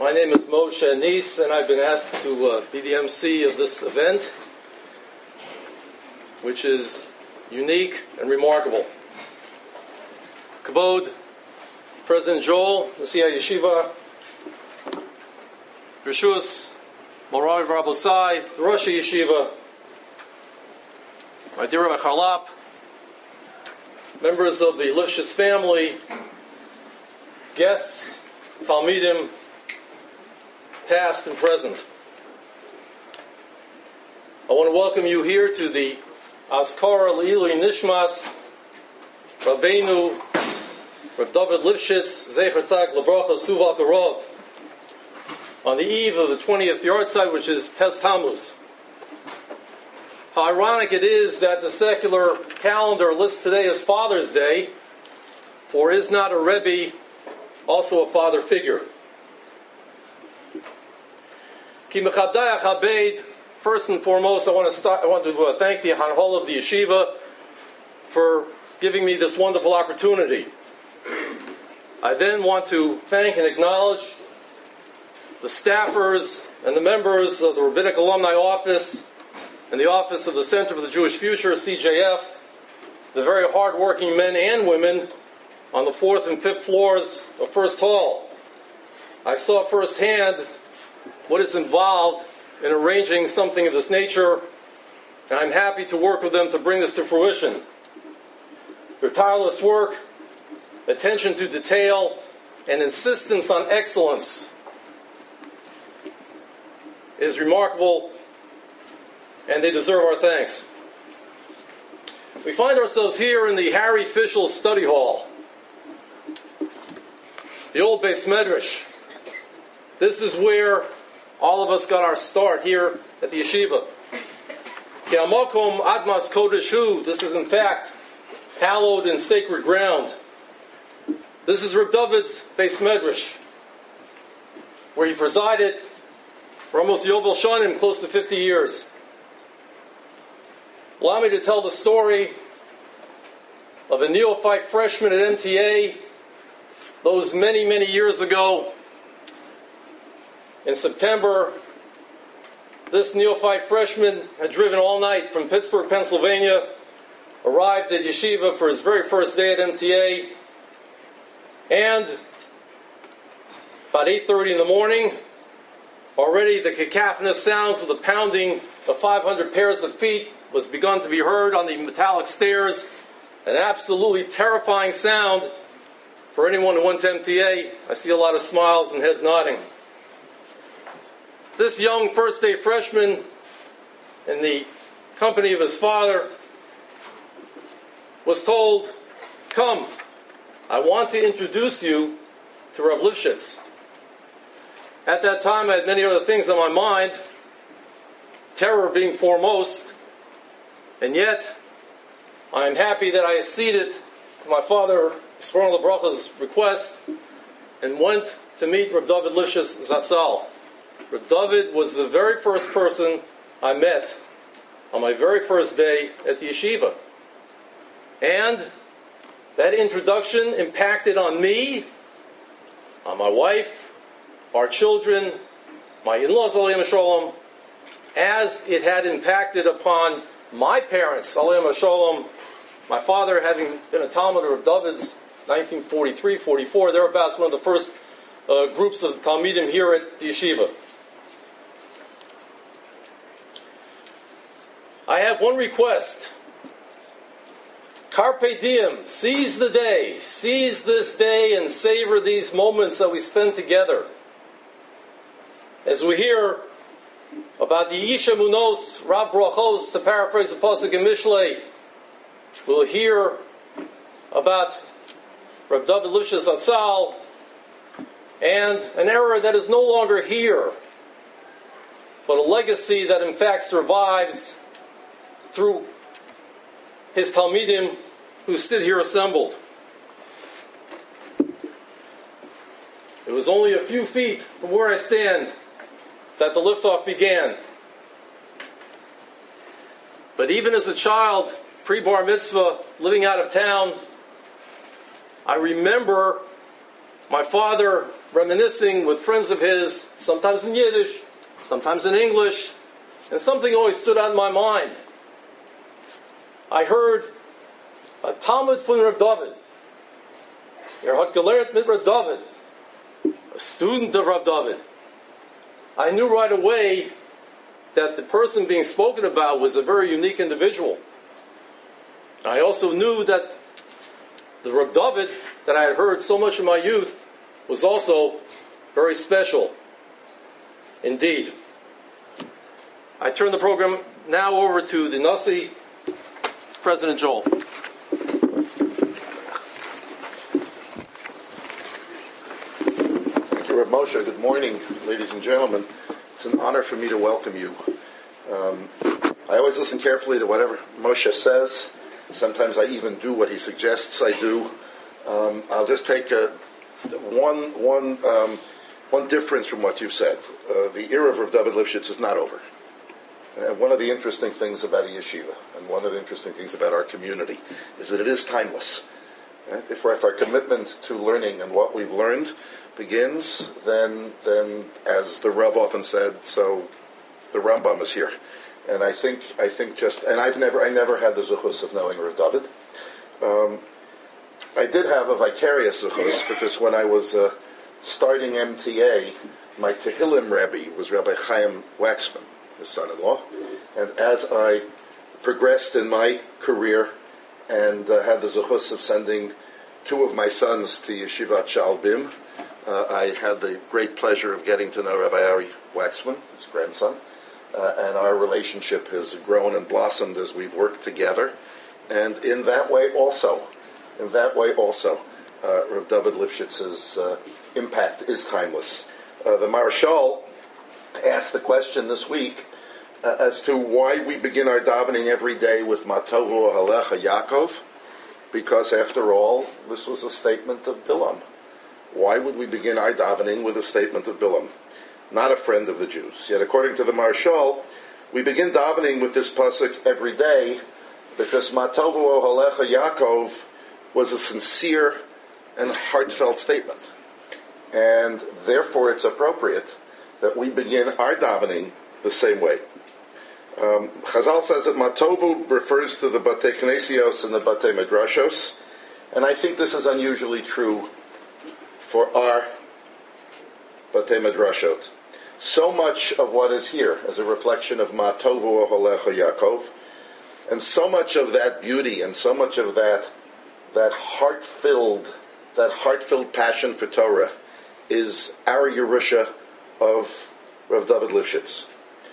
My name is Moshe Nis, and I've been asked to be the MC of this event, which is unique and remarkable. Kavod, President Joel, Nasi Yeshiva, Rishus, Morav Rabosai, the Rosh Yeshiva, my dear Rabbi Charlap, members of the Lifshitz family, guests, Talmidim, past and present. I want to welcome you here to the Azkara Le'ili Nishmas Rabbeinu Reb David Lifshitz Zecher Tzaddik L'Bracha Suval Karov on the eve of the 20th yahrzeit, which is Tes Tammuz. How ironic it is that the secular calendar lists today as Father's Day, for is not a Rebbe also a father figure? Ki mechabdai achabed. First and foremost, I want to thank the Hanhol of the Yeshiva for giving me this wonderful opportunity. I then want to thank and acknowledge the staffers and the members of the Rabbinic Alumni Office and the Office of the Center for the Jewish Future, CJF, the very hard-working men and women on the 4th and 5th floors of First Hall. I saw firsthand what is involved in arranging something of this nature, and I'm happy to work with them to bring this to fruition. Their tireless work, attention to detail, and insistence on excellence is remarkable, and they deserve our thanks. We find ourselves here in the Harry Fischel Study Hall, the old Beis Medrash. This is where all of us got our start here at the yeshiva. Ki hamakom admas kodeshu. This is in fact hallowed and sacred ground. This is Reb David's Beis Medrash, where he presided for almost Yovel Shanim, close to 50 years. Allow me to tell the story of a neophyte freshman at MTA those many, many years ago. In September, this neophyte freshman had driven all night from Pittsburgh, Pennsylvania, arrived at yeshiva for his very first day at MTA, and about 8:30 in the morning, already the cacophonous sounds of the pounding of 500 pairs of feet was begun to be heard on the metallic stairs, an absolutely terrifying sound for anyone who went to MTA. I see a lot of smiles and heads nodding. This young first-day freshman, in the company of his father, was told, "Come, I want to introduce you to Rav Lifshitz." At that time, I had many other things on my mind, terror being foremost, and yet I am happy that I acceded to my father, Yisroel L'Bracha's request, and went to meet Reb David Lifshitz Zatzal. Reb David was the very first person I met on my very first day at the yeshiva. And that introduction impacted on me, on my wife, our children, my in-laws, Aleim Shalom, as it had impacted upon my parents, Aleim Shalom, my father having been a Talmud of David's 1943, 44, thereabouts, one of the first groups of Talmidim here at the yeshiva. I have one request. Carpe diem, seize the day, seize this day and savor these moments that we spend together. As we hear about the Isha Munos, Rav Brachos, to paraphrase the Pasuk in Mishlei, we'll hear about Reb David Lifshitz Zatzal and an era that is no longer here, but a legacy that in fact survives through his Talmidim who sit here assembled. It was only a few feet from where I stand that the liftoff began. But even as a child, pre-bar mitzvah, living out of town, I remember my father reminiscing with friends of his, sometimes in Yiddish, sometimes in English, and something always stood out in my mind. I heard a Talmud von Reb David, hat gelernt mit Reb David, a student of Reb David. I knew right away that the person being spoken about was a very unique individual. I also knew that the Reb David that I had heard so much in my youth was also very special indeed. I turn the program now over to the Nasi, President Joel. Thank you, Reb Moshe. Good morning, ladies and gentlemen. It's an honor for me to welcome you. I always listen carefully to whatever Moshe says. Sometimes I even do what he suggests I do. I'll just take one difference from what you've said. The era of Rav David Lifshitz is not over. One of the interesting things about a yeshiva, and one of the interesting things about our community, is that it is timeless. Right? If our commitment to learning and what we've learned begins, then as the Rav often said, so the Rambam is here. And I think just, and I never had the zuchus of knowing Rav David. I did have a vicarious zuchus because when I was starting MTA, my Tehillim Rebbe was Rabbi Chaim Waxman, his son-in-law. And as I progressed in my career and had the zuchus of sending two of my sons to Yeshivat Shalbim, I had the great pleasure of getting to know Rabbi Ari Waxman, his grandson. And our relationship has grown and blossomed as we've worked together. And in that way also, Rav David Lifshitz's impact is timeless. The Marshal asked the question this week as to why we begin our davening every day with Matovu Halecha Yaakov, because after all, this was a statement of Bilam. Why would we begin our davening with a statement of Bilam? Not a friend of the Jews. Yet according to the Marshal, we begin davening with this pasuk every day because Matovu Halecha Yaakov was a sincere and heartfelt statement. And therefore it's appropriate that we begin our davening the same way. Chazal says that Matovu refers to the Batei Knesios and the Batei Midrashos, and I think this is unusually true for our Batei Midrashot. So much of what is here is a reflection of Matovu Halecha Yaakov, and so much of that beauty and so much of that heart-filled passion for Torah is our Yerusha of Rav David Lifshitz.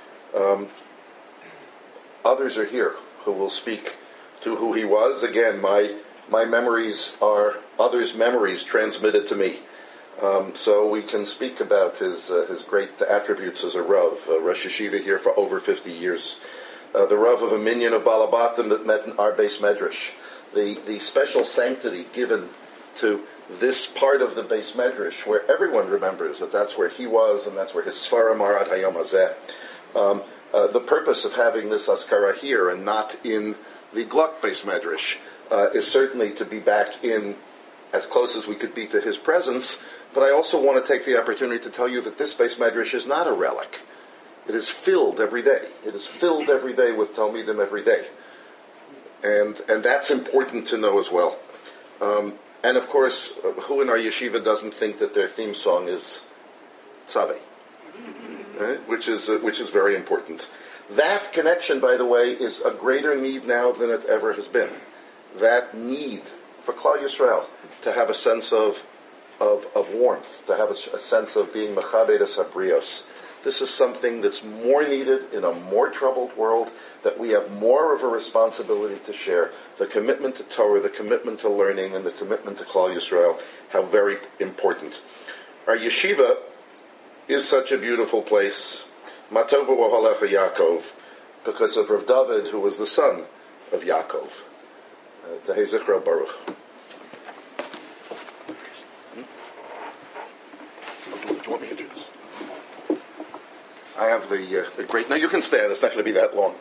Others are here who will speak to who he was. Again, my memories are others' memories transmitted to me. So we can speak about his great attributes as a Rav. Rosh Yeshiva here for over 50 years. The Rav of a minyan of Balabatim that met in our Beis Medrash. The special sanctity given to this part of the Beis Medrash, where everyone remembers that that's where he was and that's where his Sfarim are at Hayom Hazeh. The purpose of having this Askara here and not in the Gluck Beis Medrash is certainly to be back in as close as we could be to his presence, but I also want to take the opportunity to tell you that this Beis Medrash is not a relic. It is filled every day. It is filled every day with Talmidim every day. And that's important to know as well. And of course, who in our yeshiva doesn't think that their theme song is Tzaveh? Right? Which is very important. That connection, by the way, is a greater need now than it ever has been. That need for Klal Yisrael to have a sense of warmth, to have a sense of being Mechabed Habrios. This is something that's more needed in a more troubled world, that we have more of a responsibility to share. The commitment to Torah, the commitment to learning, and the commitment to Klal Yisrael, how very important. Our yeshiva is such a beautiful place, Matovu Halecha Yaakov, because of Rav David, who was the son of Yaakov. Tehei Zichro Baruch. Do you want me to do this? I have the great... No, you can stand. It's not going to be that long.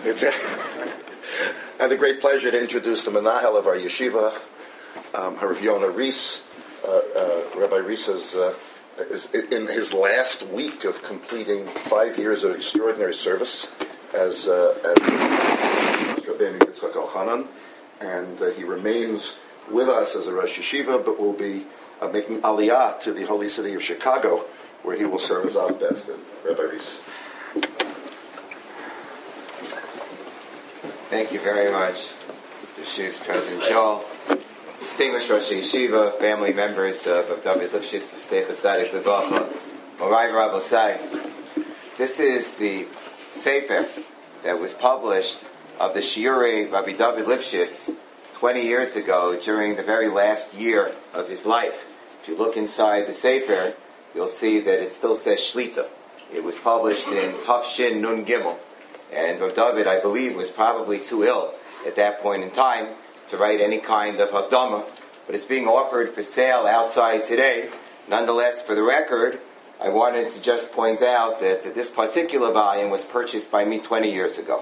I have the great pleasure to introduce the Menahel of our yeshiva, Harav Yonah Rees. Rabbi Rees has is in his last week of completing 5 years of extraordinary service as Rabbeinu Yitzchak Elchanan, and he remains with us as a Rosh Yeshiva, but will be making Aliyah to the holy city of Chicago, where he will serve as Av Besdin. Rabbi Reese. Thank you very much, Yeshiv's President Joel, distinguished Rosh Yeshiva, family members of David Lifshitz, Sefer Tzadik Levacha, Morai Rabosai. This is the Sefer that was published of the Shiurei Rabbi David Lifshitz 20 years ago during the very last year of his life. If you look inside the Sefer, you'll see that it still says Shlita. It was published in Tafshin Nun Gimel. And Rav David, I believe, was probably too ill at that point in time to write any kind of Hakdama. But it's being offered for sale outside today. Nonetheless, for the record, I wanted to just point out that this particular volume was purchased by me 20 years ago.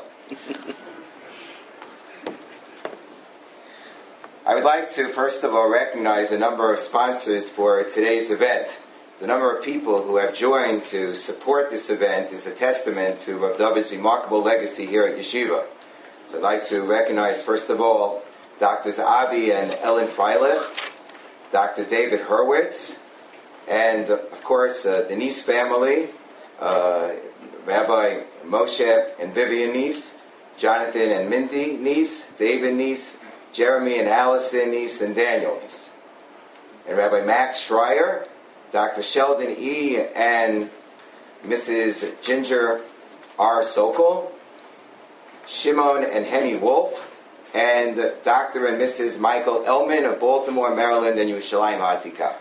I would like to, first of all, recognize a number of sponsors for today's event. The number of people who have joined to support this event is a testament to Rav David's remarkable legacy here at Yeshiva. So I'd like to recognize, first of all, Drs. Avi and Ellen Freilich, Dr. David Hurwitz, and, of course, the Nice family, Rabbi Moshe and Vivian Nice, Jonathan and Mindy Nice, David Nice, Jeremy and Allison Nice, and Daniel Nice. And Rabbi Max Schreier, Dr. Sheldon E. and Mrs. Ginger R. Sokol, Shimon and Henny Wolf, and Dr. and Mrs. Michael Elman of Baltimore, Maryland, and Yerushalayim Ha'atikah.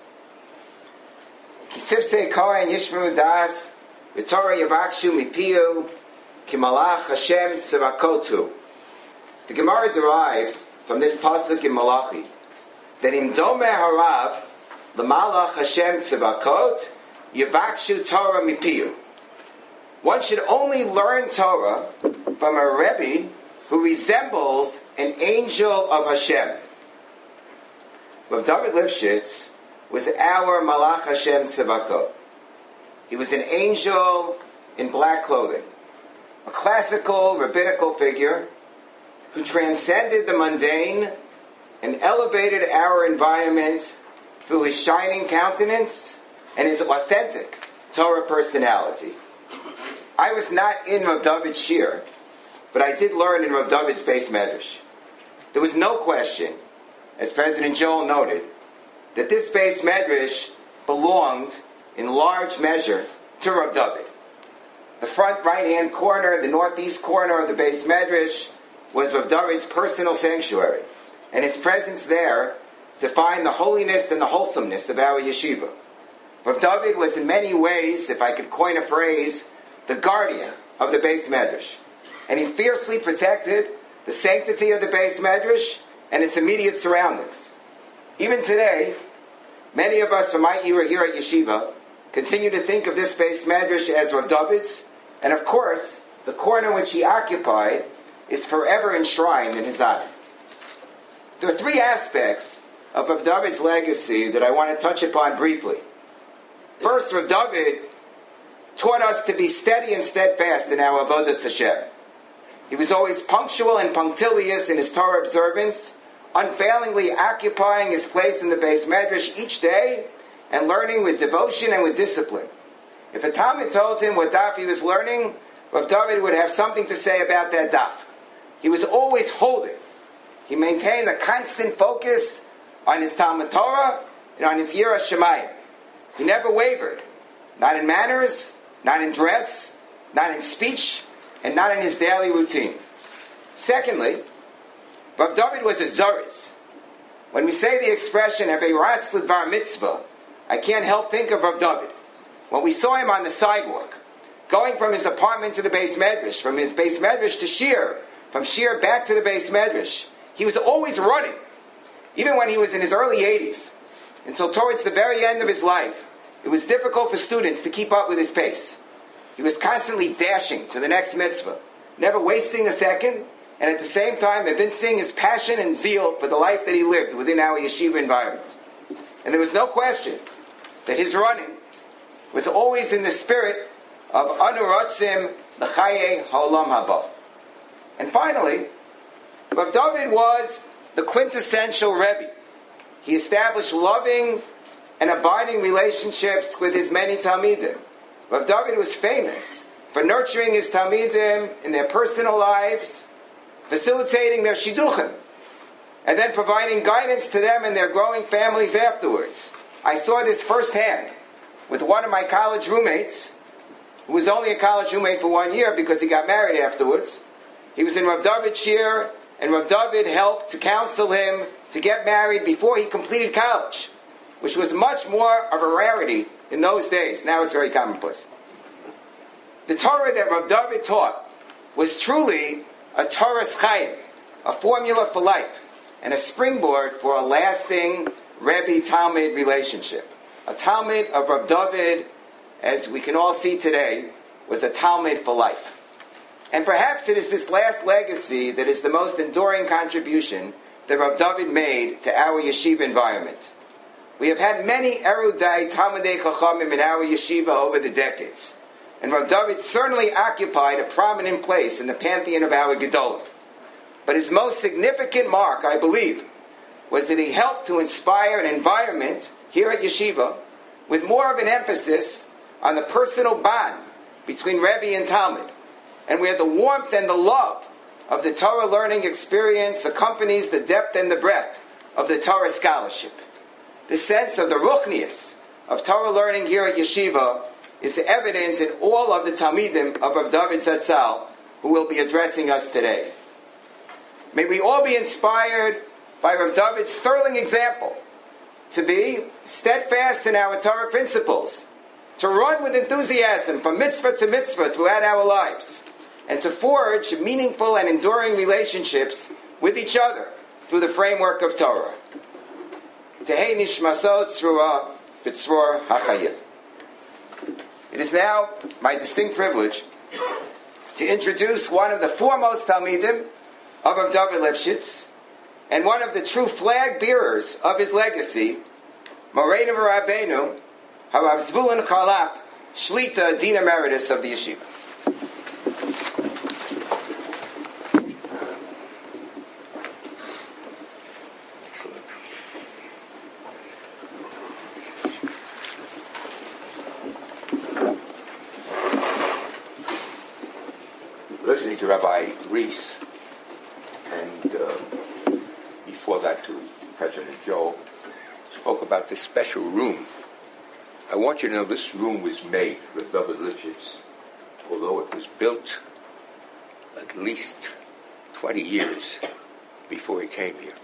Kisivsei Kohen Yishmu Das, V'Torah Yavakshu Mipiyu, Kimalach Hashem Tzavakotu. The Gemara derives from this pasuk in Malachi that in Domeh Harav, the Malach Hashem Tzivakot, Yavakshu Torah Mipiyu. One should only learn Torah from a Rebbe who resembles an angel of Hashem. Rav David Lifshitz was our Malach Hashem Tzivakot. He was an angel in black clothing, a classical rabbinical figure who transcended the mundane and elevated our environment through his shining countenance and his authentic Torah personality. I was not in Rav David's shir, but I did learn in Rav David's Beis Medrash. There was no question, as President Joel noted, that this Beis Medrash belonged in large measure to Rav David. The front right-hand corner, the northeast corner of the Beis Medrash, was Rav David's personal sanctuary, and his presence there defined the holiness and the wholesomeness of our yeshiva. Rav David was in many ways, if I could coin a phrase, the guardian of the Beis Medrash, and he fiercely protected the sanctity of the Beis Medrash and its immediate surroundings. Even today, many of us from my era here at Yeshiva continue to think of this Beis Medrash as Rav David's, and of course, the corner which he occupied is forever enshrined in his honor. There are three aspects of Rav David's legacy that I want to touch upon briefly. First, Rav David taught us to be steady and steadfast in our avodas Hashem. He was always punctual and punctilious in his Torah observance, unfailingly occupying his place in the Beis Medrash each day and learning with devotion and with discipline. If a Talmud told him what daf he was learning, Rav David would have something to say about that daf. He was always holding. He maintained a constant focus on his Talmud Torah and on his Yiras Shamayim. He never wavered, not in manners, not in dress, not in speech, and not in his daily routine. Secondly, Rav David was a Zoris. When we say the expression "Have a ratz l'dvar mitzvah," I can't help think of Rav David. When we saw him on the sidewalk, going from his apartment to the Beis Medrash, from his Beis Medrash to Shir, from Shir back to the Beis Medrash, he was always running, even when he was in his early 80s, until towards the very end of his life. It was difficult for students to keep up with his pace. He was constantly dashing to the next mitzvah, never wasting a second, and at the same time evincing his passion and zeal for the life that he lived within our yeshiva environment. And there was no question that his running was always in the spirit of Anu Rotzim L'Chaye Ha'olam Haba. And finally, Rav David was the quintessential Rebbe. He established loving and abiding relationships with his many Talmidim. Rav David was famous for nurturing his Talmidim in their personal lives, facilitating their shidduchim, and then providing guidance to them and their growing families afterwards. I saw this firsthand with one of my college roommates, who was only a college roommate for 1 year because he got married afterwards. He was in Rav David's shir, and Rav David helped to counsel him to get married before he completed college, which was much more of a rarity in those days. Now it's very commonplace. The Torah that Rav David taught was truly a Torah's Chaim, a formula for life, and a springboard for a lasting Rebbe-Talmid relationship. A Talmid of Rav David, as we can all see today, was a Talmid for life. And perhaps it is this last legacy that is the most enduring contribution that Rav David made to our yeshiva environment. We have had many erudite Talmidei Chachamim in our yeshiva over the decades, and Rav David certainly occupied a prominent place in the pantheon of our Gedolim. But his most significant mark, I believe, was that he helped to inspire an environment here at yeshiva with more of an emphasis on the personal bond between Rebbe and Talmid, and where the warmth and the love of the Torah learning experience accompanies the depth and the breadth of the Torah scholarship. The sense of the ruchnius of Torah learning here at yeshiva is evident in all of the Talmidim of Rav David Zatzal, who will be addressing us today. May we all be inspired by Rav David's sterling example to be steadfast in our Torah principles, to run with enthusiasm from mitzvah to mitzvah throughout our lives, and to forge meaningful and enduring relationships with each other through the framework of Torah. Tehei nishmasot tzrua b'tzror hachayim. It is now my distinct privilege to introduce one of the foremost Talmidim of Rav David Lifshitz, and one of the true flag bearers of his legacy, Moreinu Rabbeinu, Harav Zvulun Charlap, Shlita Dean Emeritus of the Yeshiva. Listening to Rabbi Reese, and before that to President Joe, spoke about this special room. I want you to know this room was made for David Lifshitz, although it was built at least 20 years before he came here.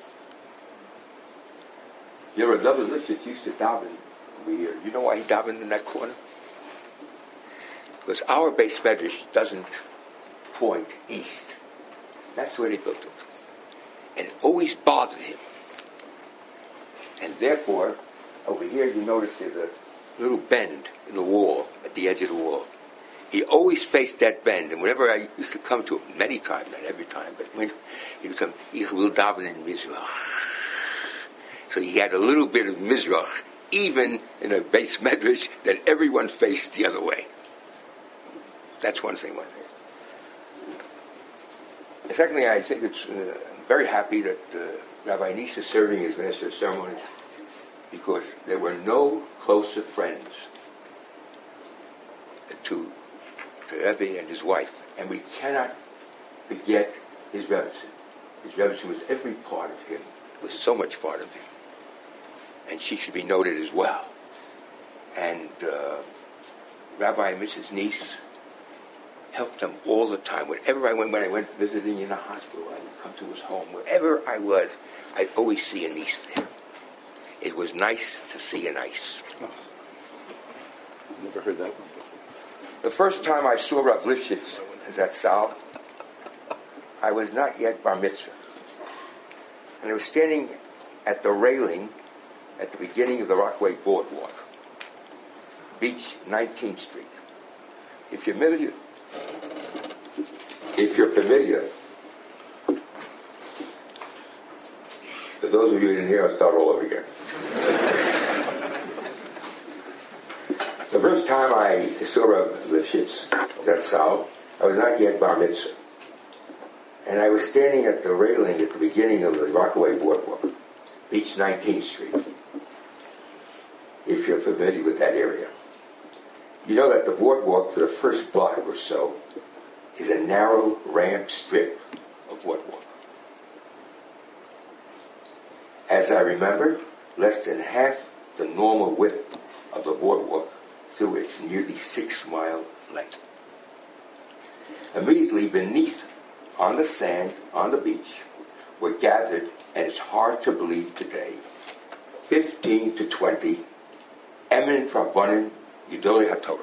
You know, David Lifshitz used to daven over here. You know why he davened in that corner? Because our base medrash doesn't point east. That's where they built it. And it always bothered him. And therefore, over here you notice there's a little bend in the wall, at the edge of the wall. He always faced that bend, and whenever I used to come to him, many times, not every time, but when he would come, he will daven in Mizrach. So he had a little bit of Mizrach, even in a base medrash, that everyone faced the other way. That's one thing. And secondly, I think it's very happy that Rabbi Nies is serving as Minister of Ceremonies, because there were no closer friends to Rebbe and his wife, and we cannot forget his Rebbetzin. His Rebbetzin was every part of him, was so much part of him, and she should be noted as well. And Rabbi and Mrs. Nies helped him all the time. Whenever I went, when I went visiting in a hospital, I would come to his home. Wherever I was, I'd always see a niece there. It was nice to see a niece. Oh, never heard that one before. The first time I saw Rav Lifshitz at Sal, I was not yet bar mitzvah. And I was standing at the railing at the beginning of the Rockaway Boardwalk, Beach 19th Street. If you're familiar, for those of you who didn't hear, I'll start all over again. The first time I saw Rav Lifshitz Zatzal, I was not yet bar mitzvah. And I was standing at the railing at the beginning of the Rockaway Boardwalk, Beach 19th Street, if you're familiar with that area. You know that the boardwalk for the first block or so is a narrow ramp strip of boardwalk. As I remember, less than half the normal width of the boardwalk through its nearly 6-mile length. Immediately beneath, on the sand, on the beach, were gathered, and it's hard to believe today, 15 to 20 eminent Rabbanim Gedolei HaTorah,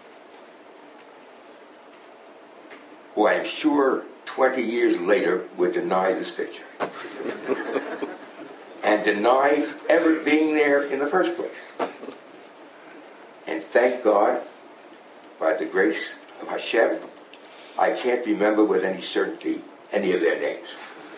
who I am sure 20 years later would deny this picture and deny ever being there in the first place. And thank God, by the grace of Hashem, I can't remember with any certainty any of their names.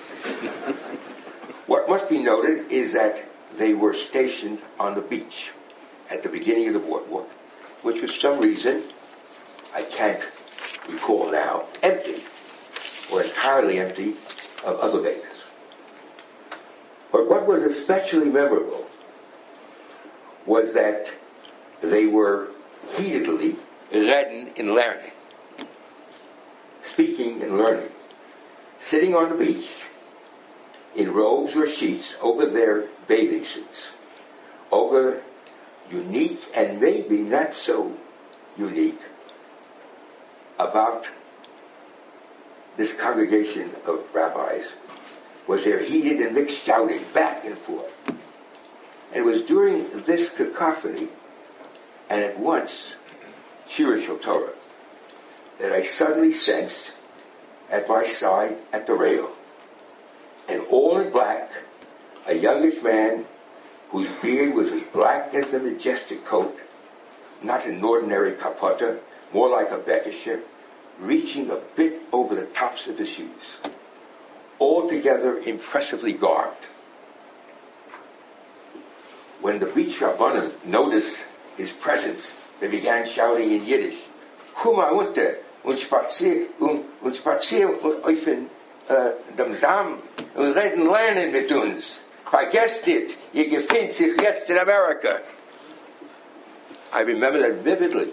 What must be noted is that they were stationed on the beach at the beginning of the boardwalk, which for some reason, I can't recall now, empty or entirely empty of other bathers. But what was especially memorable was that they were heatedly redden in learning, speaking and learning, sitting on the beach in robes or sheets over their bathing suits, over unique and maybe not so unique about this congregation of rabbis was their heated and mixed shouting back and forth. And it was during this cacophony, and at once Shira Shel Torah, that I suddenly sensed at my side at the rail, and all in black, a youngish man whose beard was as black as the majestic coat, not an ordinary kapota, more like a bekisher, reaching a bit over the tops of his shoes, altogether impressively garbed. When the beach Rabbanim noticed his presence, they began shouting in Yiddish, "Kuma unter und spazier auf dem Sam und reden lernen mit uns. Vergesst it, ihr gefindt sich jetzt in America." I remember that vividly.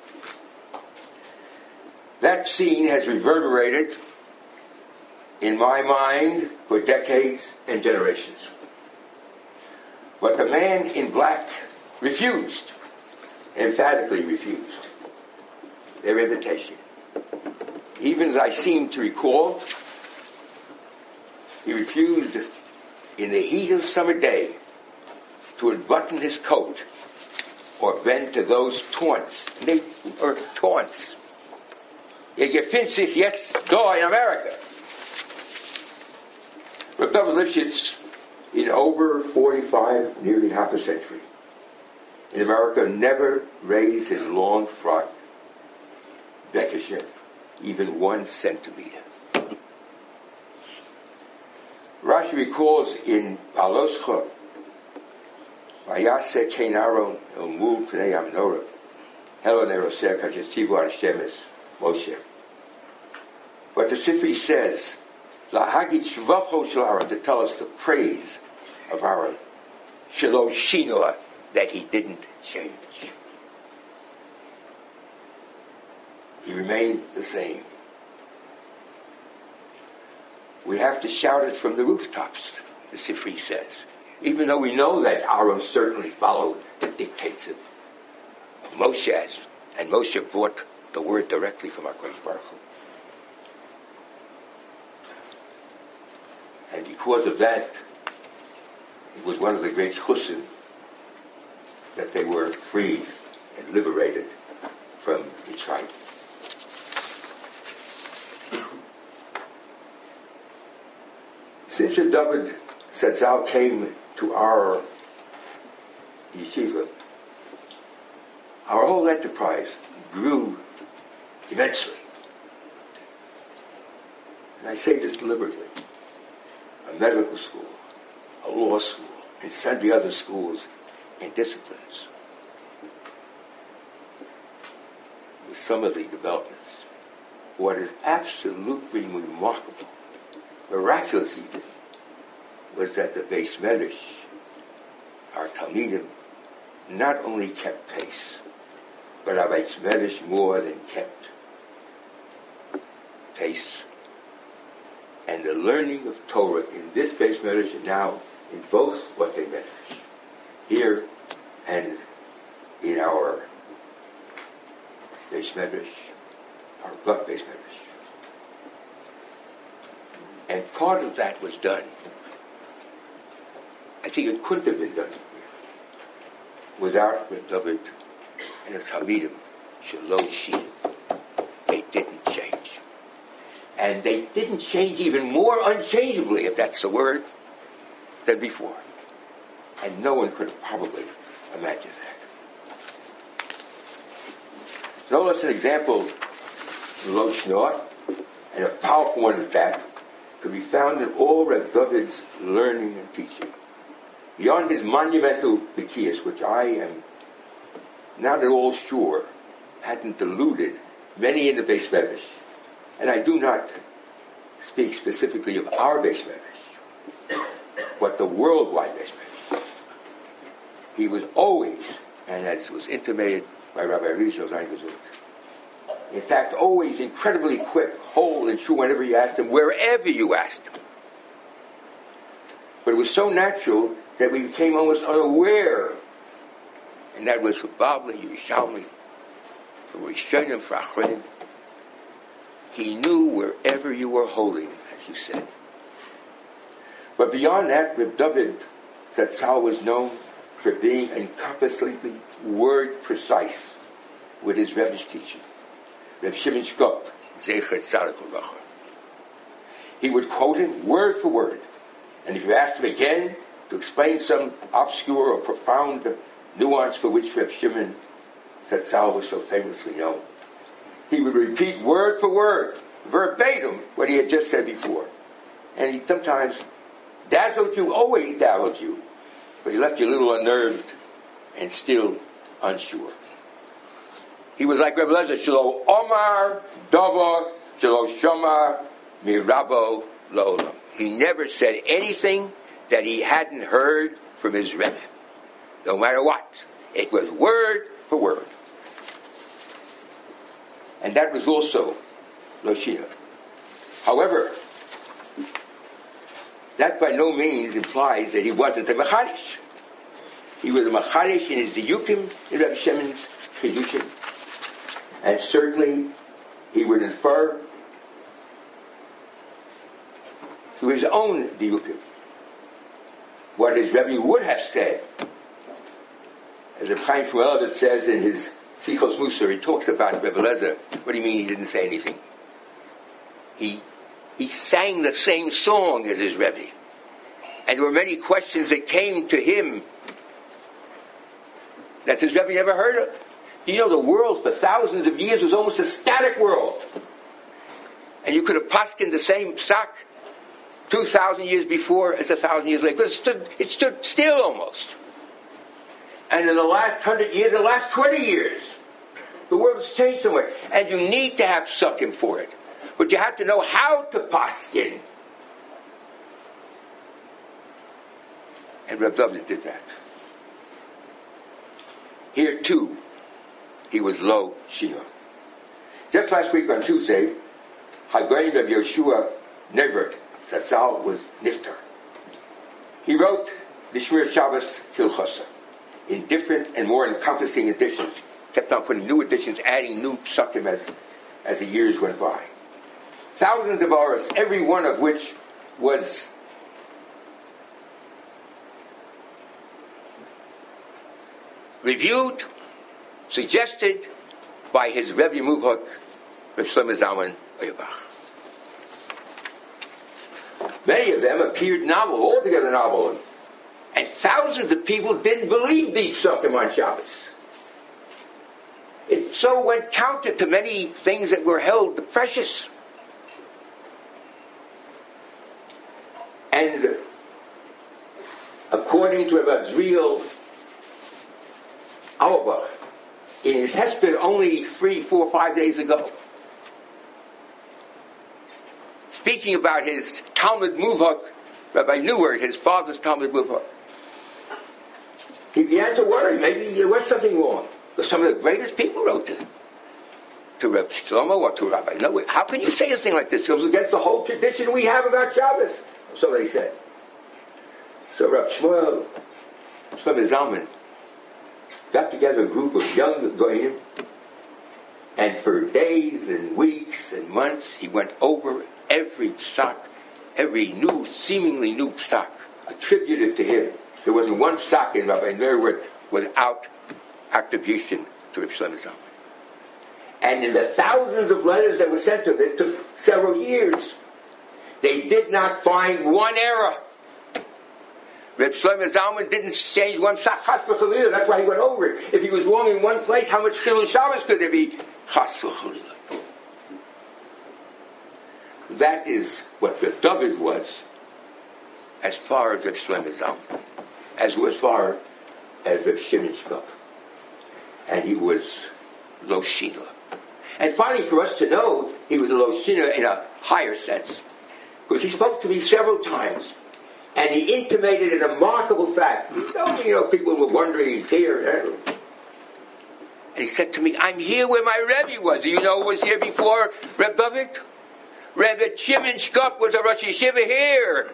That scene has reverberated in my mind for decades and generations. But the man in black refused, emphatically refused, their invitation. Even as I seem to recall, he refused in the heat of summer day to unbutton his coat or bend to those taunts. Ihr gefindt sich jetzt da in America. Rabbi Lifshitz, in over 45, nearly half a century, in America, never raised his long frock, bekisher, even 1 centimeter. Rashi recalls in Baloscha, Vayase Kein Aaron El Mul Pnei Amnora, Helo Neroser Kashetzivu Al Shemes Moshe. But the Sifri says, Lahagit Shvacho Shel Aaron, to tell us the praise of Aaron, Shelo Shinua, that he didn't change. He remained the same. We have to shout it from the rooftops, the Sifri says, even though we know that Aaron certainly followed the dictates of Moshe, and Moshe brought the word directly from HaKadosh Baruch Hu. And because of that, it was one of the great chusim that they were freed and liberated from Mitzrayim. Since David Zatzal came to our yeshiva, our whole enterprise grew immensely. And I say this deliberately. A medical school, a law school, and sundry other schools and disciplines. with some of the developments. What is absolutely remarkable, miraculous even, was that the Beis Medrash, our Talmidim, not only kept pace, but our Beis Medrash more than kept pace. And the learning of Torah in this Beis Medrash and now in both Batei Medrash, here and in our Beis Medrash, our blood Beis Medrash. And part of that was done. I think it couldn't have been done without Reb David and the Talmidim, Shalom Shinu. They didn't change. And they didn't change even more unchangeably, if that's the word, than before. And no one could have probably imagined that. So let's an example of Lo Shnor, and a powerful one at that, could be found in all Reb David's learning and teaching. Beyond his monumental Bekias, which I am not at all sure hadn't deluded many in the Beis Medrash, and I do not speak specifically of our Beis Medrash, but the worldwide Beis Medrash. He was always, and as was intimated by Rabbi Rizzo Zayngezut, in fact, always incredibly quick, whole, and true whenever you asked him, wherever you asked him. But it was so natural that we became almost unaware, and that was for Babli, Yerushalmi, for Rishonim, for Achronim. He knew wherever you were holding, as you said. But beyond that, Reb David Zatzal was known for being encompassingly word precise with his Rebbe's teaching. Reb Shimon Shkop, Zecher Tzaddik U'Bracha. He would quote him word for word, and if you asked him again to explain some obscure or profound nuance for which Reb Shimon Zatzal was so famously known, he would repeat word for word, verbatim, what he had just said before. And he sometimes dazzled you, always dazzled you, but he left you a little unnerved and still unsure. He was like Rebbe Lezer, Shelo Omar Dover, Shelo Shomar Mirabo Lo'olam. He never said anything that he hadn't heard from his Rebbe, no matter what. It was word for word. And that was also Lo Shino. However, that by no means implies that he wasn't a Mechadish. He was a Mechadish in his Diyukim, in Reb Shimon's Chidushim. And certainly he would infer through his own Diyukim what his Rebbe would have said. As Reb Chaim Shmuelevitz says in his Sichos Musar, he talks about Rebbe Lezer. What do you mean he didn't say anything? He sang the same song as his Rebbe. And there were many questions that came to him that his Rebbe never heard of. You know, the world for thousands of years was almost a static world. And you could have paskined the same psak 2,000 years before as 1,000 years later. Because it stood still almost. And in the last 100 years, the last 20 years, the world has changed so much. And you need to have psukim for it. But you have to know how to paskin. And Reb David did that. Here too, he was Lo Shino. Just last week on Tuesday, Hagoyin Reb Yoshua Nevert Zatzal was Niftar. He wrote the Shmir Shabbos Tilchosa in different and more encompassing editions. Kept on putting new editions, adding new psukim as the years went by. Thousands of hours, every one of which was reviewed, suggested by his Rebbe Muvhak, Reb Shlomo Zalman Auerbach. Many of them appeared novel, altogether novel, and thousands of people didn't believe these psukim on Shabbos. It so went counter to many things that were held precious. And according to Rabbi Zriel Auerbach, in his Hesper only 3, 4, 5 days ago, speaking about his Talmud Muvhak, Rabbi Newert, his father's Talmud Muvhak, he began to worry. Maybe there was something wrong. Because some of the greatest people wrote to Rabbi Shlomo or to Rabbi Newert. How can you say a thing like this? It goes against the whole tradition we have about Shabbos. So they said. So Rabbi Shlomo Zalman got together a group of young goyim, and for days and weeks and months he went over every psak, every new, seemingly new psak attributed to him. There wasn't one psak in Rabbi Newert without attribution to Rabbi Shlomo Zalman. And in the thousands of letters that were sent to him, it took several years, they did not find one error. Reb Shlomo Zalman didn't change one psak, chas v'chalila. That's why he went over it. If he was wrong in one place, how much chilul Shabbos could there be? Chas v'chalila. That is what Reb David was, as far as Reb Shlomo Zalman, as far as Reb Shimon Shkop. And he was Lo Shina. And finally, for us to know, he was a Lo Shina in a higher sense, because he spoke to me several times. And he intimated a remarkable fact. People were wondering, he's here. And he said to me, I'm here where my Rebbe was. Do you know who was here before Reb David? Rebbe Shimon Shkop was a Rosh Yeshiva here.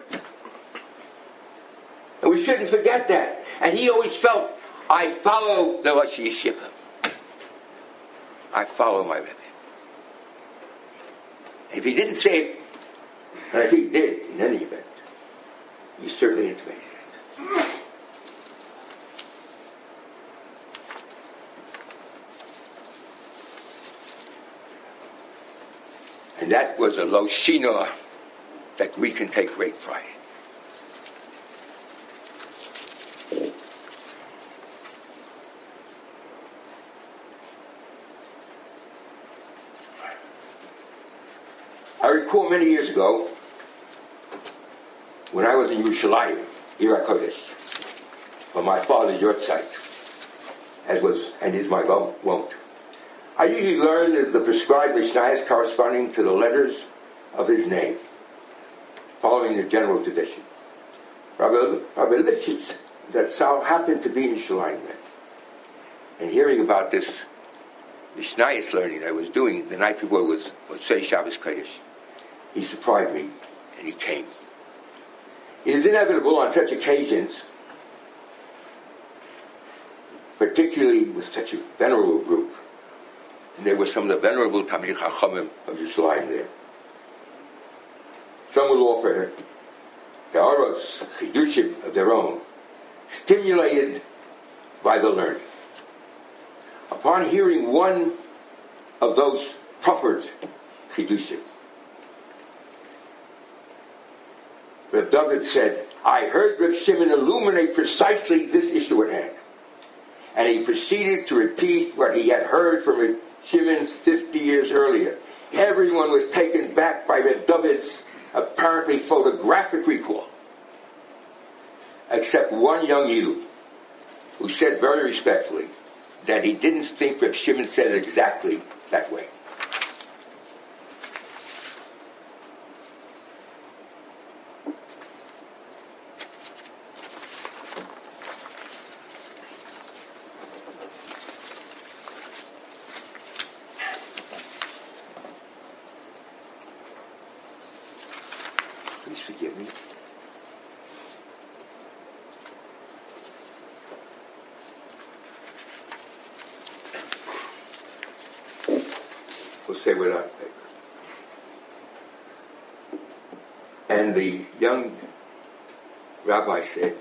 And we shouldn't forget that. And he always felt, I follow the Rosh Yeshiva. I follow my Rebbe. And if he didn't say it, and I think he did in any event, he certainly intimated it. And that was a Lo Shina that we can take great pride in. I recall many years ago, when I was in Yerushalayim, Ira Kodesh, on my father's yahrzeit, and is my wont, I usually learned the prescribed Mishnayos corresponding to the letters of his name, following the general tradition. Rabbi Lifshitz, that Sal happened to be in Yerushalayim then, and hearing about this Mishnayos learning I was doing the night before was Motzei Shabbos Kodesh, he surprised me, and he came. It is inevitable on such occasions, particularly with such a venerable group, and there were some of the venerable Talmidei Chachamim of Yerushalayim there. Some will offer the Aros, Chidushim of their own, stimulated by the learning. Upon hearing one of those proffered Chidushim, Reb David said, I heard Reb Shimon illuminate precisely this issue at hand. And he proceeded to repeat what he had heard from Reb Shimon 50 years earlier. Everyone was taken back by Reb David's apparently photographic recall, except one young Ilu, who said very respectfully that he didn't think Reb Shimon said it exactly that way. Please forgive me. We'll say without paper. And the young rabbi said,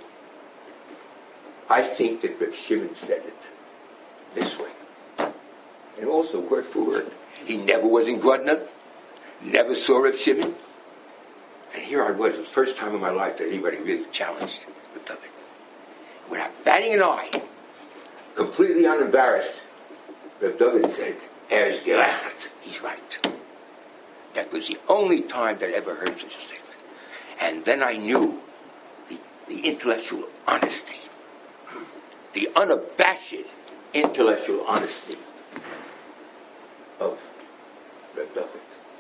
I think that Reb Shimon said it this way. And also word for word. He never was in Grodno, never saw Reb Shimon. And here I was, the first time in my life that anybody really challenged Reb David. Without batting an eye, completely unembarrassed, Reb David said, Er's gerecht. He's right. That was the only time that I ever heard such a statement. And then I knew the intellectual honesty, the unabashed intellectual honesty of Reb David.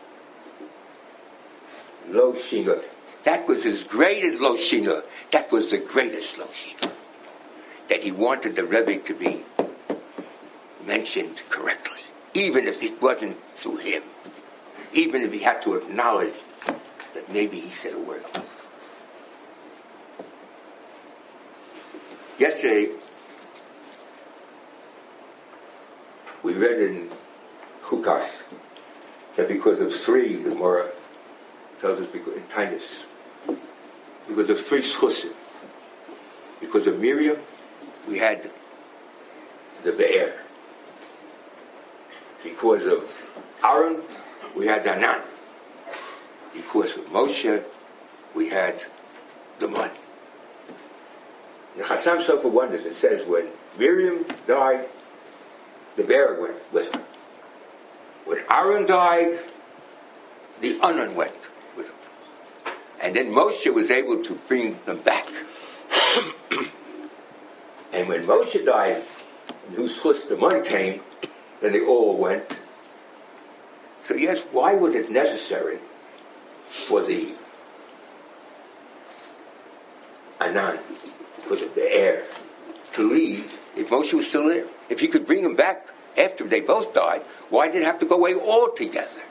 Lo Shina. That was as great as Lo Shina. That was the greatest Lo Shina. That he wanted the Rebbe to be mentioned correctly, even if it wasn't through him, even if he had to acknowledge that maybe he said a word off. Yesterday, we read in Chukas that because of three, the Gemara tells us in Titus, because of three schusim, because of Miriam, we had the Be'er. Because of Aaron, we had Anan. Because of Moshe, we had the Mun. The Chassam Sofer wonders, it says, when Miriam died, the Be'er went with her. When Aaron died, the Anan went with him. And then Moshe was able to bring them back. And when Moshe died, and whose chus the Mun came, then they all went. So yes, why was it necessary for the Anan, for the Be'er, to leave if Moshe was still there? If he could bring them back after they both died, why did it have to go away all together?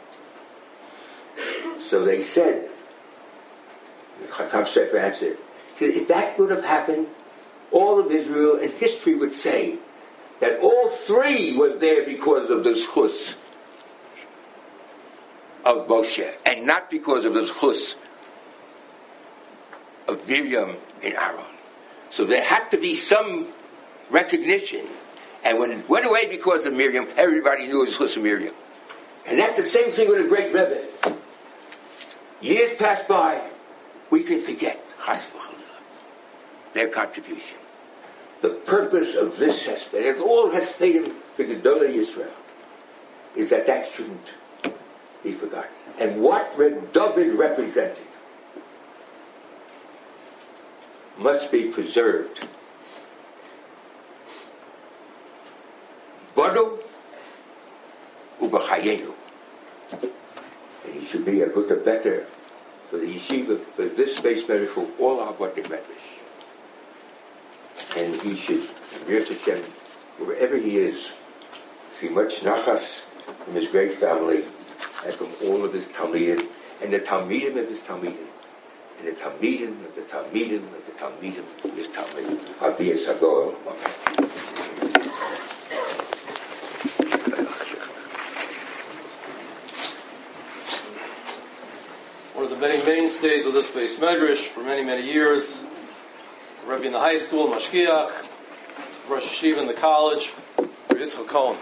So they said, the Chassam Sofer answered, if that would have happened, all of Israel and history would say that all three were there because of the zchus of Moshe, and not because of the zchus of Miriam and Aaron. So there had to be some recognition. And when it went away because of Miriam, everybody knew it was zchus of Miriam. And that's the same thing with the great Rebbe. Years pass by, we can forget chas v'chalila, their contribution. The purpose of this hesped, and all hespedim for the Gedolei Yisrael, is that shouldn't be forgotten. And what Reb David represented must be preserved. Badu ubachayenu. And he should be a good better for the yeshiva, for this space measure, for all our Bate Medrash. And he should, Hashem, wherever he is, see much nachas from his great family and from all of his Talmidim, and the Talmidim of his Talmidim, and the Talmidim of the Talmidim of the Talmidim of his Talmidim. Aviyah Sagor. One of the many mainstays of this base medrash for many, many years. Rebbe in the high school, Mashgiach, Rosh Yeshiva in the college, Yitzchak Cohen.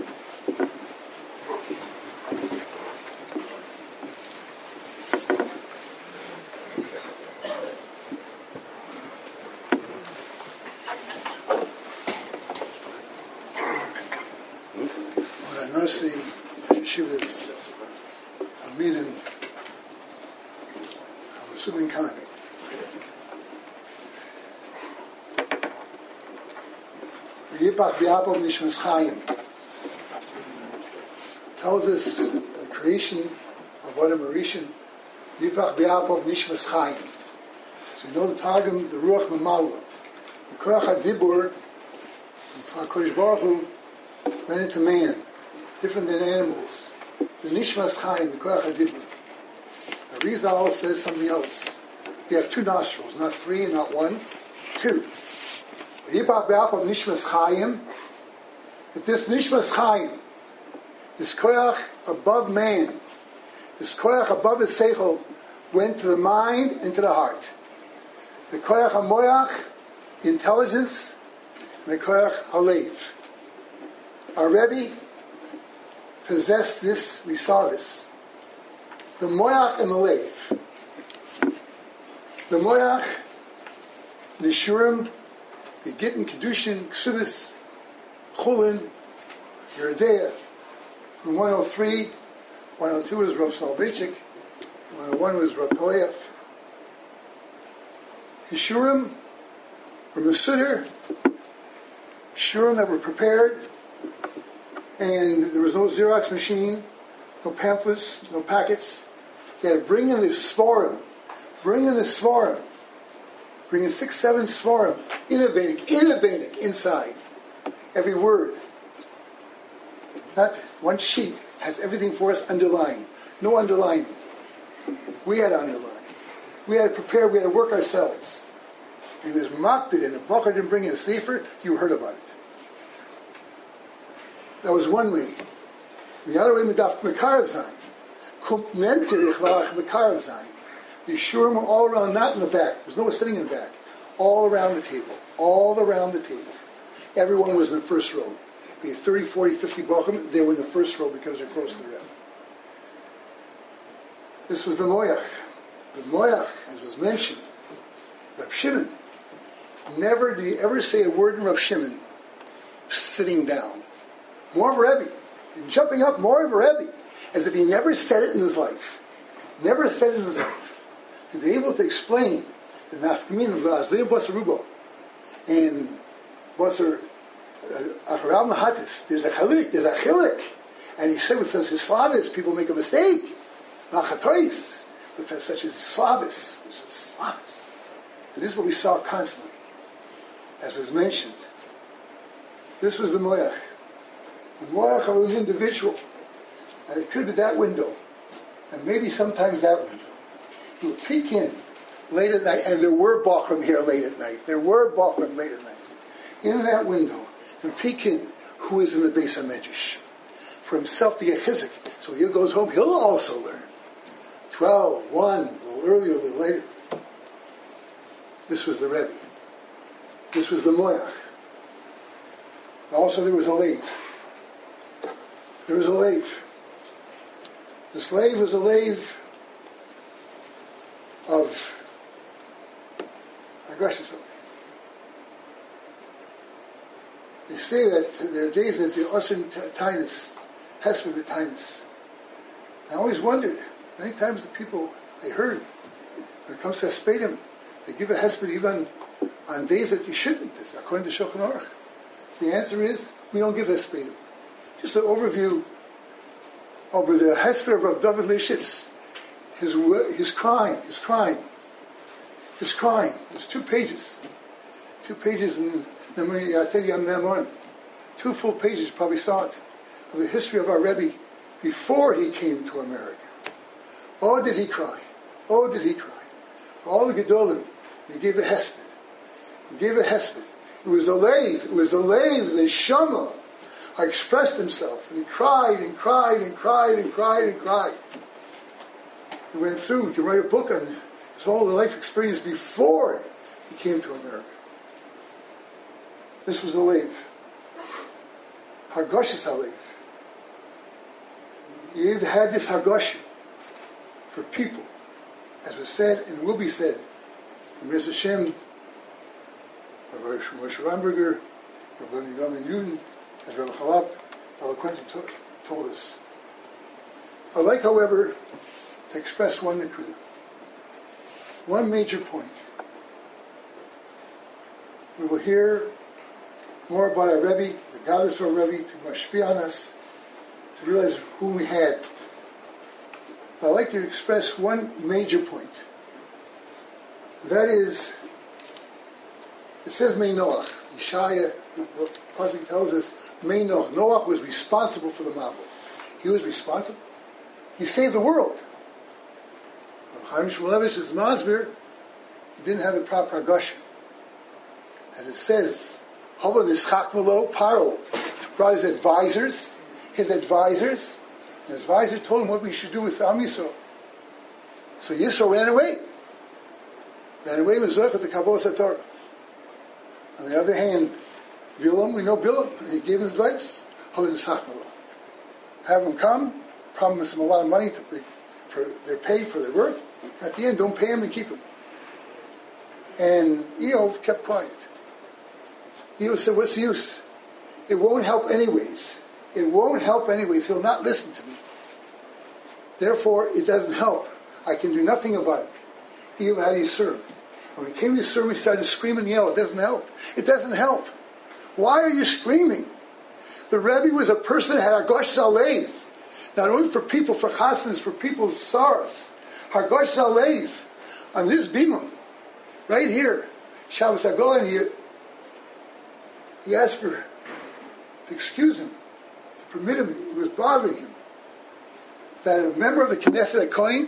What I mostly Yeshiva's Talmidim, I'm assuming Khan. Yipach B'Yapov Nishmas Chaim tells us the creation of Adam Arishan. Yipach B'Yapov Nishmas Chaim. So you know the Targum, the Ruach Mamala, the Koach HaDibur from HaKadosh Baruch Hu went into man, different than animals. The Nishmas Chaim, the Koach HaDibur. The Rizal says something else. We have two nostrils, not three and not one, two. Yipach B'Yapov Nishmas Chaim, that this Nishmas Chaim, this koyach above man, this koyach above the seichel, went to the mind and to the heart. The koyach hamoyach, the intelligence, and the koyach halev. Our Rebbe possessed this, we saw this. The moyach and the lev. The moyach, the shurim, the Gittin, Kedushin, Ksubis, Chulin, Yeridea. From 103, 102 was Rav Soloveitchik, 101 was Rav Kolev. Hishurim were Mesuder Shurim that were prepared, and there was no Xerox machine, no pamphlets, no packets. They had to bring in the Svarim, bring in 6, 7 Svarim, innovating inside. Every word. Not one sheet has everything for us underlined. No underlining. We had to underline. We had to prepare, we had to work ourselves. And it was mocked it, and if Bachar didn't bring in a sefer, you heard about it. That was one way. The other way, Medaf Mekarav Zayin. Kommt nenterich larach Mekarav Zayin. The Shurim were all around, not in the back. There's no one sitting in the back. All around the table. All around the table. Everyone was in the first row. Be it 30, 40, 50 Bachim, they were in the first row because they're close to the Rebbe. This was the Moyach. The Moyach, as was mentioned, Reb Shimon. Never did he ever say a word in Reb Shimon sitting down. More of a Rebbe. Jumping up, more of a Rebbe. As if he never said it in his life. Never said it in his life. To be able to explain the Nafkamin of Azliya Basarubo and Basar Acharam Mahatis, there's a chilik. And he said with us, his Slavis, people make a mistake. Nachatois, with such as Slavis. Slavis. And this is what we saw constantly. As was mentioned. This was the Moyach. The Moyach of an individual. And it could be that window. And maybe sometimes that window. He would peek in late at night, and there were Bachrim here late at night. There were Bachrim late at night. In that window, and peek in who is in the Beis HaMedrash. For himself to get chizik. So he goes home, he'll also learn. 12, 1, a little earlier, a little later. This was the Rebbe. This was the Moyach. Also there was a Lev. There was a Lev. The slave was a Lev of Agashis. They say that there are days that the Osir Tainus, Hesper Tainus. I always wondered, many times the people, I heard, when it comes to Hespedim, they give a Hesper even on days that you shouldn't. It's according to Shulchan Aruch. So the answer is, we don't give Hespedim. Just an overview over the Hesper of Rav David Lishitz. His crying. There's 2 pages. 2 pages in Nemuni Yatei Yam Memon. 2 full pages, probably saw it, of the history of our Rebbe before he came to America. Oh, did he cry. Oh, did he cry. For all the Gedolim, he gave a hesped. It was a Lev. The Shama expressed himself. And he cried. He went through to write a book on his whole life experience before he came to America. This was a Lev. Hargosh is a Lev. He either had this Hargosh for people, as was said and will be said from Mr. Shem, Rabbi Moshe Ramberger, Rabbi Yomin Yudin, as Rabbi Chalap eloquently told us. I'd like, however, to express one nakuda, one major point. We will hear more about our Rebbe, the goddess of our Rebbe, to mashpia on us, to realize who we had. But I'd like to express one major point. That is, it says Mei Noach. Yeshaya, the Pasuk tells us, Mei Noach. Noach was responsible for the Mabul. He was responsible. He saved the world. Chaim Shmulevich is Masbir. He didn't have the proper Hargosha. As it says, Hava Nischak Malo, Paro brought his advisors, and his advisor told him what we should do with Am Yisrael. So Yisrael ran away with Zoch at the Kabbalah Satorah. On the other hand, Bilam, we know Bilam, he gave him advice, Hava Nischak Malo. Have them come, promise them a lot of money for their pay for their work. At the end, don't pay him and keep him. And Eov kept quiet. Eov said, what's the use? It won't help anyways. He'll not listen to me. Therefore, it doesn't help. I can do nothing about it. Eov had Yisur. When he came to Yisur, he started to scream and yell. It doesn't help. Why are you screaming? The Rebbe was a person that had Hargosh Zalev, not only for people, for chasnas, for people's sorrows. Hargosh Zalev, on this bima, right here, Shabbos Hagolan, he asked to excuse him, to permit him. It was bothering him that a member of the Knesset, a Kohen,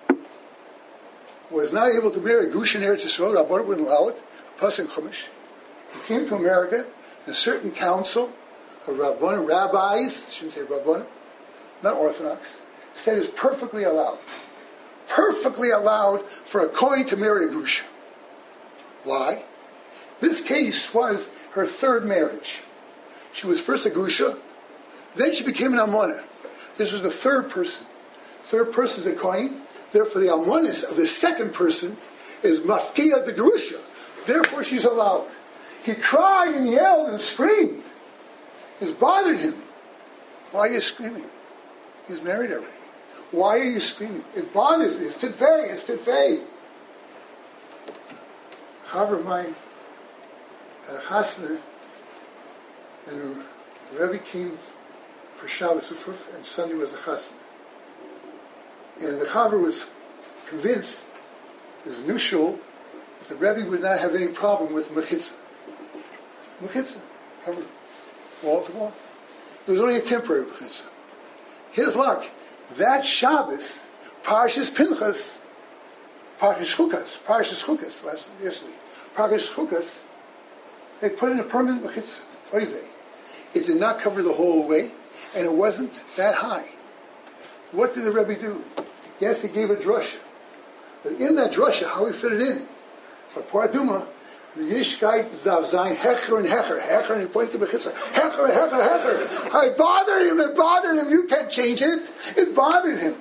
was not able to marry a Gush in Eretz Yisrael. Rabbanah wouldn't allow it. A Pasuk Chumash. He came to America, and a certain council of Rabbanah, rabbis, I shouldn't say Rabbanah, not Orthodox, said it's perfectly allowed for a Kohen to marry a Gush. Why? This case was her third marriage. She was first a Gusha, then she became an Almana. This was the third person. Third person is a Kohen. Therefore, the Almonis of the second person is Mafkiya the Gerusha. Therefore, she's allowed. He cried and yelled and screamed. It bothered him. Why are you screaming? He's married already. Why are you screaming? It bothers me. It's Tidvei. Chaver of mine had a chasna, and the Rebbe came for Shabbos and Sunday was the chasna. And the Chaver was convinced, there's a new shul, that the Rebbe would not have any problem with mechitza. Mechitza, covered wall to wall. It was only a temporary mechitza. His luck, that Shabbos, Parshas Pinchas, Parshas Chukas, yesterday, Parshas Chukas, they put in a permanent mechitza, oivei. It did not cover the whole way, and it wasn't that high. What did the Rebbe do? Yes, he gave a drasha. But in that drasha, how he fit it in? But Paraduma, the Yiddish guy, Zav Zayin, Hecher, and he pointed to Mechitza, Hecher. It bothered him, you can't change it. It bothered him.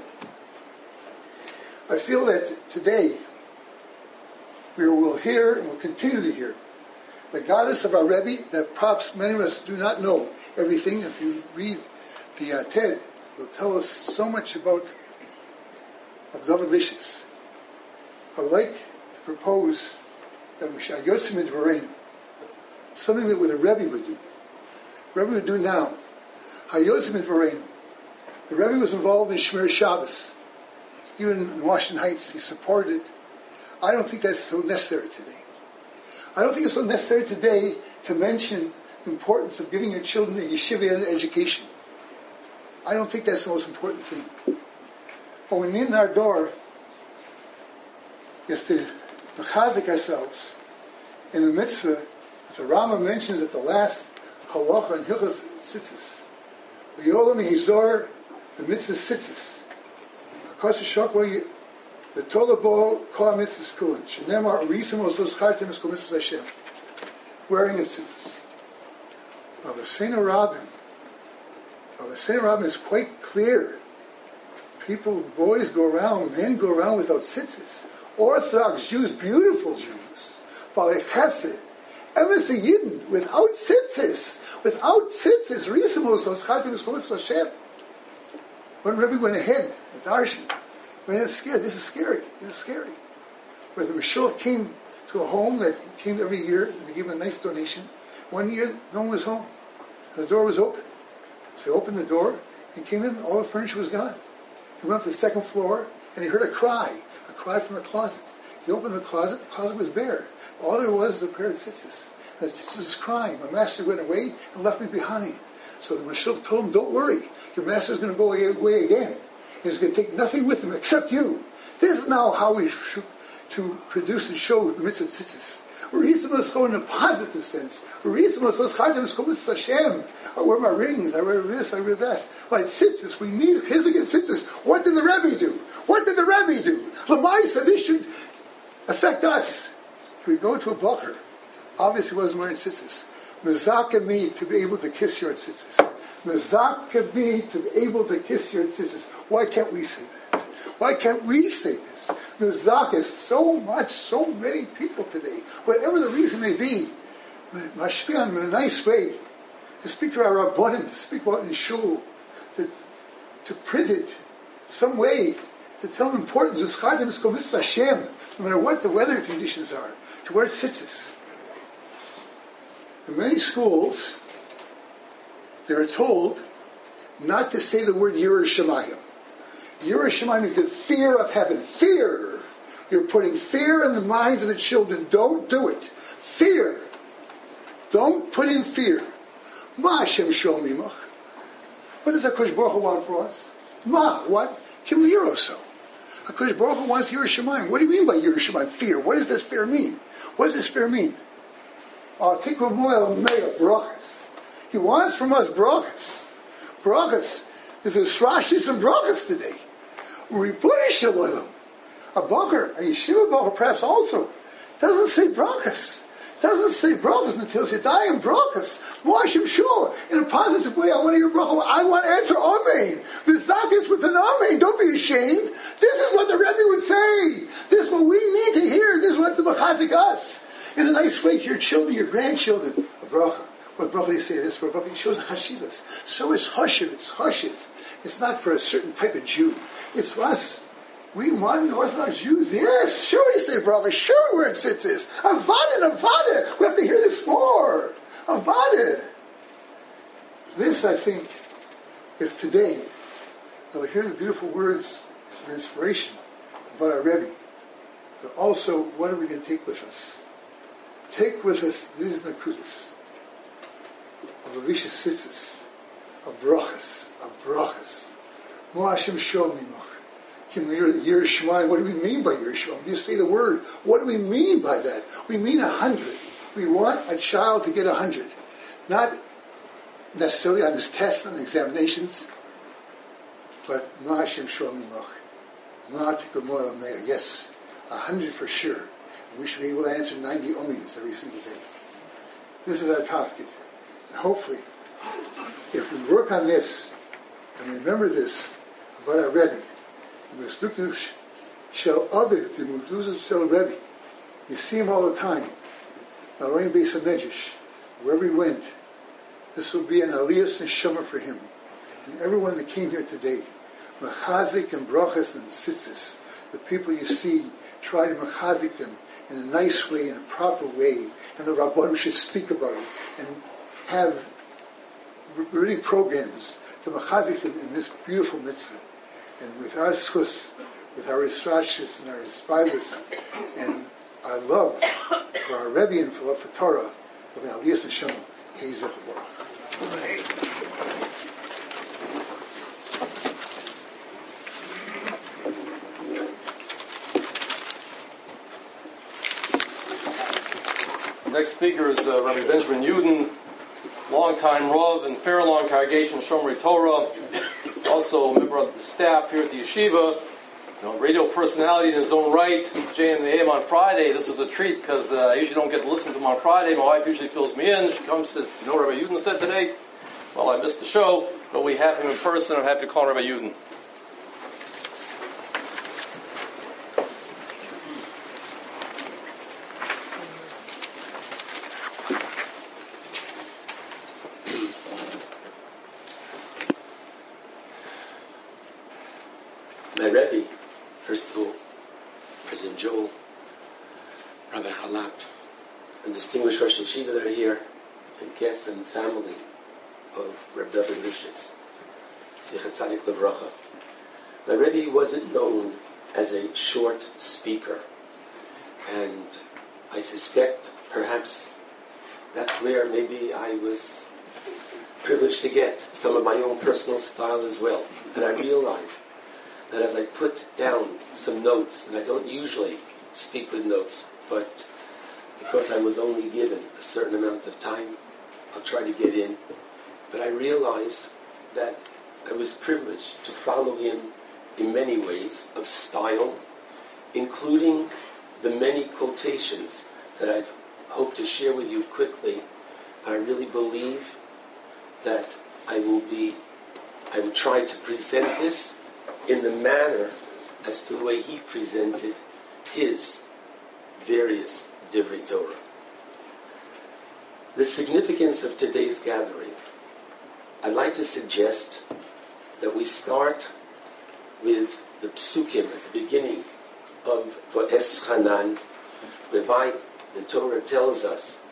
I feel that today, we will hear, and will continue to hear, the goddess of our Rebbe, that perhaps many of us do not know everything. If you read the TED, will tell us so much about David Lishitz. I would like to propose that we shall yotzim midvareinu, something that the Rebbe would do. The Rebbe would do now. Hayotzim midvareinu. The Rebbe was involved in Shmer Shabbos. Even in Washington Heights, he supported it. I don't think that's so necessary today. I don't think it's so necessary today to mention the importance of giving your children a yeshiva education. I don't think that's the most important thing. What we need in our door is to mechazik ourselves in the mitzvah that the Rama mentions at the last halacha and hilchos tzitzis. V'yolam yizor the mitzvah tzitzis. Hakosha shoklo the tolabo kol mitzvahs kulin. Shenemar arisim osos chartim es kol mitzvahs Hashem. Wearing of tzitzis. Rav Hussein Rabin is quite clear. People, boys go around, men go around without tzitzis. Orthodox Jews, beautiful Jews, Balei Chesed, Emes Yidden, without tzitzis, Risimos, Oschartim, Eskomis, Hashem. When Rebbe went ahead, the Darshan, when it's scared, this is scary. Where the Mashiach came to a home that he came every year, and they gave him a nice donation. One year, no one was home. The door was open. So he opened the door, and came in, all the furniture was gone. He went up to the second floor, and he heard a cry from a closet. He opened the closet was bare. All there was a pair of tzitzis. The tzitzis was crying. My master went away and left me behind. So the Mashiach told him, don't worry, your master's going to go away again. He's going to take nothing with him except you. This is now how we should to produce and show the mitzvah tzitzis. In a positive sense. I wear my rings, I wear this, I wear that. Like tzitzis, we need chizuk and tzitzis. What did the Rebbe do? L'maisa, this should affect us. If we go to a bacher, obviously he wasn't wearing tzitzis. Mezaka me to be able to kiss your tzitzis. Mezaka me to be able to kiss your tzitzis. Why can't we say that? Why can't we say this? Mezaka is so many people today. Whatever the reason may be, mashpia in a nice way, to speak to our rabbanim, to speak about in shul, to print it some way, to tell them the importance of Schartim Eskomis Mitzvah Hashem, no matter what the weather conditions are, to wear tzitzis. In many schools, they are told not to say the word Yireh Shamayim. Yireh Shamayim is the fear of heaven. Fear. You're putting fear in the minds of the children. Don't do it. Fear. Don't put in fear. Ma Hashem Shomimach. What does HaKadosh Baruch Hu want for us? Ma, what? Kim Liroso. HaKadosh Baruch Hu wants Yireh Shamayim. What do you mean by Yireh Shamayim? Fear. What does this fear mean? What does this fear mean? Tikva Moel Meir Brachas. He wants from us brachas. Brachas. There's rashis and brachas today. Repunish Shalom. A bunker, a yeshiva bunker perhaps also, doesn't say brachas. Doesn't say brachas until Yadayim brachas. Washim Shul. In a positive way, I want to hear brachas. I want to answer Amen. V'zakis with an Amen. Don't be ashamed. This is what the Rebbe would say. This is what we need to hear. This is what the Mechazik us. In a nice way to your children, your grandchildren. A bracha. What bracha do you say this? What bracha? He shows the chashivas. So is chashiv. It's chashiv. It's not for a certain type of Jew. It's for us. We modern Orthodox Jews. Yes, sure we say bracha. Sure where it sits is. Avada. We have to hear this more. Avada. This, I think, if today they'll hear the beautiful words of inspiration about our Rebbe, but also, what are we going to take with us? Take with us these nakudas of Avisha Sitzis, of brachas. Mo Hashem Shomimach. Yireh Shamayim. What do we mean by Yireh Shamayim? You say the word. What do we mean by that? We mean 100. We want a child to get 100. Not necessarily on his tests and examinations, but Ma Hashem Shomimach. Ma Tikva Moel Meir. Yes, 100 for sure. We should be able to answer 90 omiyas every single day. This is our tafkid. And hopefully, if we work on this, and remember this about our Rebbe, the Mesdukish Shel Aviv, the Mesdukish Shel Rebbe, you see him all the time. Narayin Beis HaMedrash, wherever he went, this will be an aliyas and shema for him. And everyone that came here today, mechazik and brachas and tzitzis, the people you see, try to mechazik them in a nice way, in a proper way, and the Rabbanim should speak about it, and have really programs to mechazik them in this beautiful mitzvah. And with our schus, with our israshis and our ispilus, and our love for our Rebbe and for love for Torah, of Aliyas Hashem, Yehei Zecher Baruch. Next speaker is Rabbi Benjamin Yudin, longtime Rav in Fairlawn Congregation Shomrei Torah, also a member of the staff here at the yeshiva, radio personality in his own right, JM in the AM on Friday. This is a treat because I usually don't get to listen to him on Friday. My wife usually fills me in. She comes and says, "You know what Rabbi Yudin said today?" Well, I missed the show, but we have him in person. I'm happy to call him Rabbi Yudin. My Rebbe, first of all, President Joel, Rabbi Chalap, and distinguished Rosh Yeshiva that are here, and guests and family of Reb David Lifshitz, Zichat Tzadik Levracha. My Rebbe wasn't known as a short speaker, and I suspect perhaps that's where maybe I was privileged to get some of my own personal style as well. And I realized that as I put down some notes, and I don't usually speak with notes, but because I was only given a certain amount of time, I'll try to get in. But I realized that I was privileged to follow him in many ways of style, including the many quotations that I hope to share with you quickly. I really believe that I will try to present this in the manner as to the way he presented his various Divrei Torah. The significance of today's gathering, I'd like to suggest that we start with the psukim at the beginning of Va'es Hanan, whereby the Torah tells us,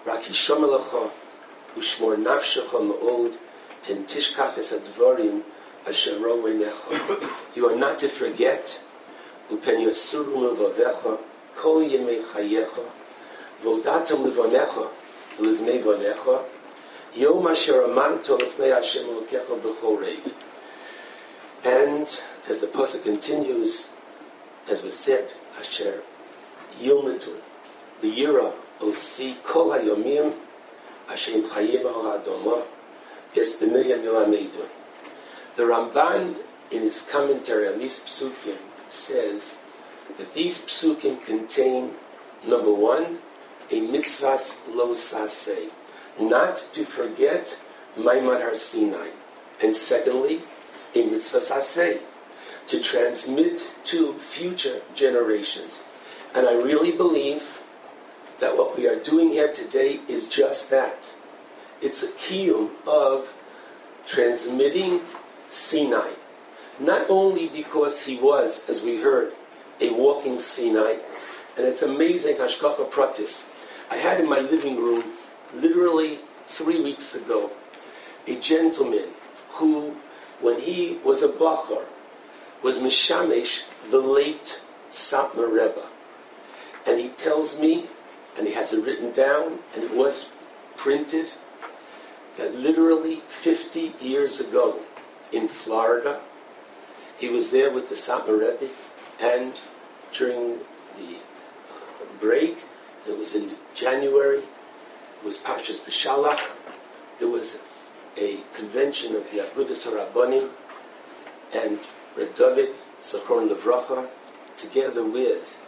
רק ישמע לך ושמור נפשך מאוד פן תשכח את הדברים אשר ראו עיניך. You are not to forget ופן יסורו לבביך כל ימי חייך והודעתם לבניך ולבני בניך יום אשר עמדת לפני השם אלוקיך בכל רגע. And as the pasuk continues, as was said, Asher Yilmedu, the Yira Osi Kol HaYomim Asher Im Chayim HaAdoma Ves B'Miyam Yilamedu. The Ramban, in his commentary on these psukim, says that these psukim contain, number one, a mitzvahs lo saseh, not to forget Maimad Har Sinai, and secondly, a mitzvah saseh, to transmit to future generations. And I really believe that what we are doing here today is just that. It's a kiyum of transmitting Sinai. Not only because he was, as we heard, a walking Sinai, and it's amazing, hashgacha pratis. I had in my living room, literally 3 weeks ago, a gentleman who, when he was a bachar, was Mishamesh, the late Satmar Rebbe. And he tells me, and he has it written down, and it was printed, that literally 50 years ago in Florida, he was there with the Satmar Rebbe, and during the break, it was in January, it was Parshas B'Shalach, there was a convention of the Agudas HaRabbanim, and Reb David Zachron Levracha, together with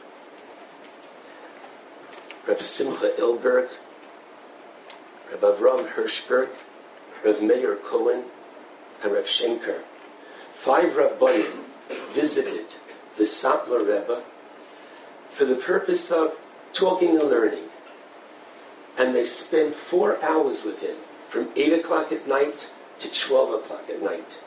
Reb Simcha Ilberg, Reb Avram Hirschberg, Reb Meir Cohen, and Reb Schenker. 5 Rabbanim visited the Satmar Rebbe for the purpose of talking and learning. And they spent 4 hours with him, from 8 o'clock at night to 12 o'clock at night.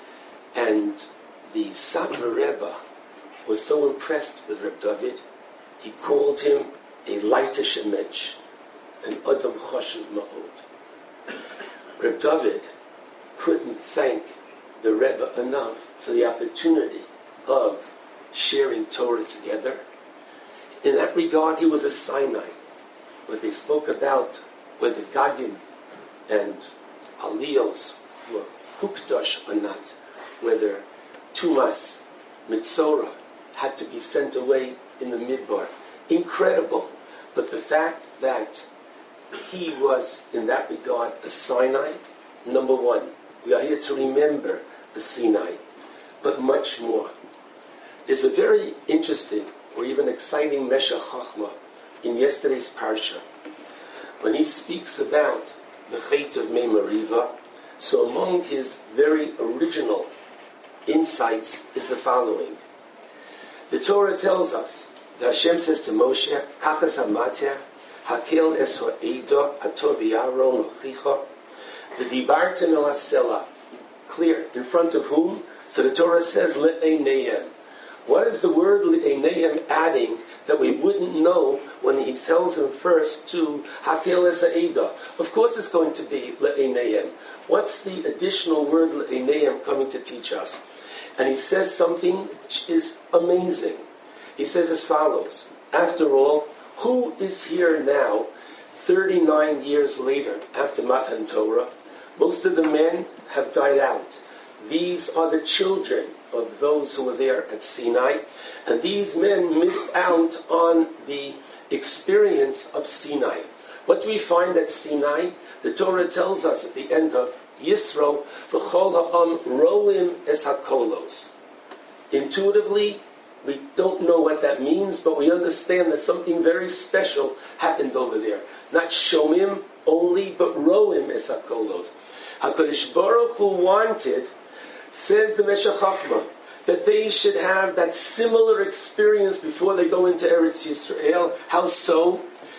And the Satmar Rebbe was so impressed with Reb David, he called him a Leitish Mensch, an Adam Choshev Ma'od. Reb David couldn't thank the Rebbe enough for the opportunity of sharing Torah together. In that regard, he was a Sinai. What they spoke about whether Gadim and Aliyos were Hukdash or not, whether Tumas, Mitzorah had to be sent away in the Midbar. Incredible. But the fact that he was, in that regard, a Sinai, number one, we are here to remember the Sinai, but much more. There's a very interesting or even exciting Meshech Chachma in yesterday's Parsha, when he speaks about the Chet of Mei Meriva. So among his very original insights is the following. The Torah tells us that Hashem says to Moshe, Kachas HaMateh, Hakel es ha'edo atov v'yaron l'chicha, v'dibartem el ha'sela. Clear. In front of whom? So the Torah says, Le'eineihem. What is the word Le'eineihem adding that we wouldn't know when he tells him first to Hakel es ha'edo? Of course it's going to be Le'eineihem. What's the additional word Le'eineihem coming to teach us? And he says something which is amazing. He says as follows. After all, who is here now, 39 years later, after Matan Torah? Most of the men have died out. These are the children of those who were there at Sinai, and these men missed out on the experience of Sinai. What do we find at Sinai? The Torah tells us at the end of Yisro, V'chol ha'am roim es hakolos. Intuitively, we don't know what that means, but we understand that something very special happened over there. Not shomim only, but roim es hakolos. HaKadosh Baruch Hu wanted, says the Meshech Chachma, that they should have that similar experience before they go into Eretz Yisrael. How so?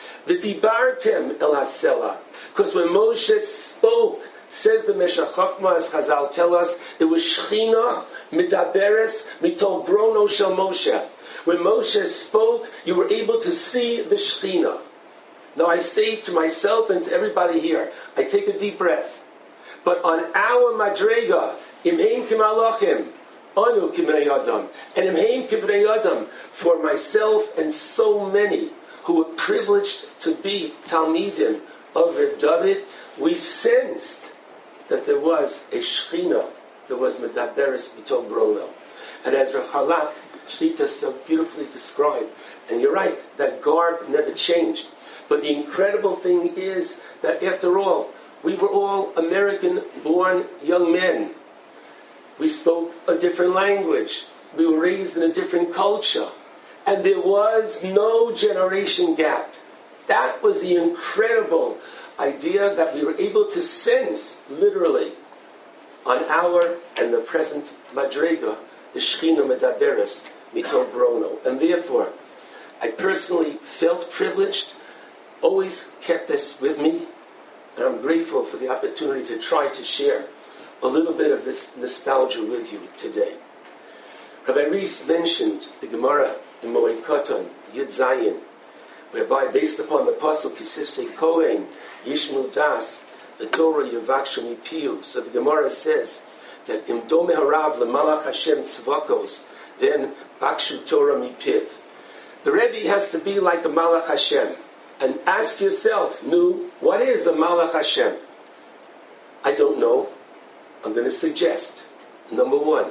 V'dibartem el hasela. Because when Moshe spoke, says the Meshech Chachma, as Chazal tell us, it was Shechina midaberes mitol brono shel Moshe. When Moshe spoke, you were able to see the Shechina. Now I say to myself and to everybody here, I take a deep breath. But on our madrega, imheim kimalachim, anu kibnei adam, and imheim kibnei adam, for myself and so many who were privileged to be Talmidim of Reb David, we sensed that there was a Shechina, there was Medaberes B'to Brono. And as Rav Chalak Shlita so beautifully described, and you're right, that garb never changed. But the incredible thing is that after all, we were all American-born young men. We spoke a different language. We were raised in a different culture. And there was no generation gap. That was the incredible idea that we were able to sense, literally, on our and the present Madrega, the Shechina Medaberes Mito Brono. And therefore, I personally felt privileged, always kept this with me, and I'm grateful for the opportunity to try to share a little bit of this nostalgia with you today. Rabbi Rees mentioned the Gemara in Moed Katan, Yud Zayin, whereby, based upon the pasuk Kisifsei Kohen, Yishmu Das, the Torah Yavakshu Mipiu. So the Gemara says that Im Dome Harav LeMalach Hashem Tzvakos, then Bakshu Torah Mipiv. The Rebbe has to be like a Malach Hashem. And ask yourself, what is a Malach Hashem? I don't know. I'm going to suggest. Number one,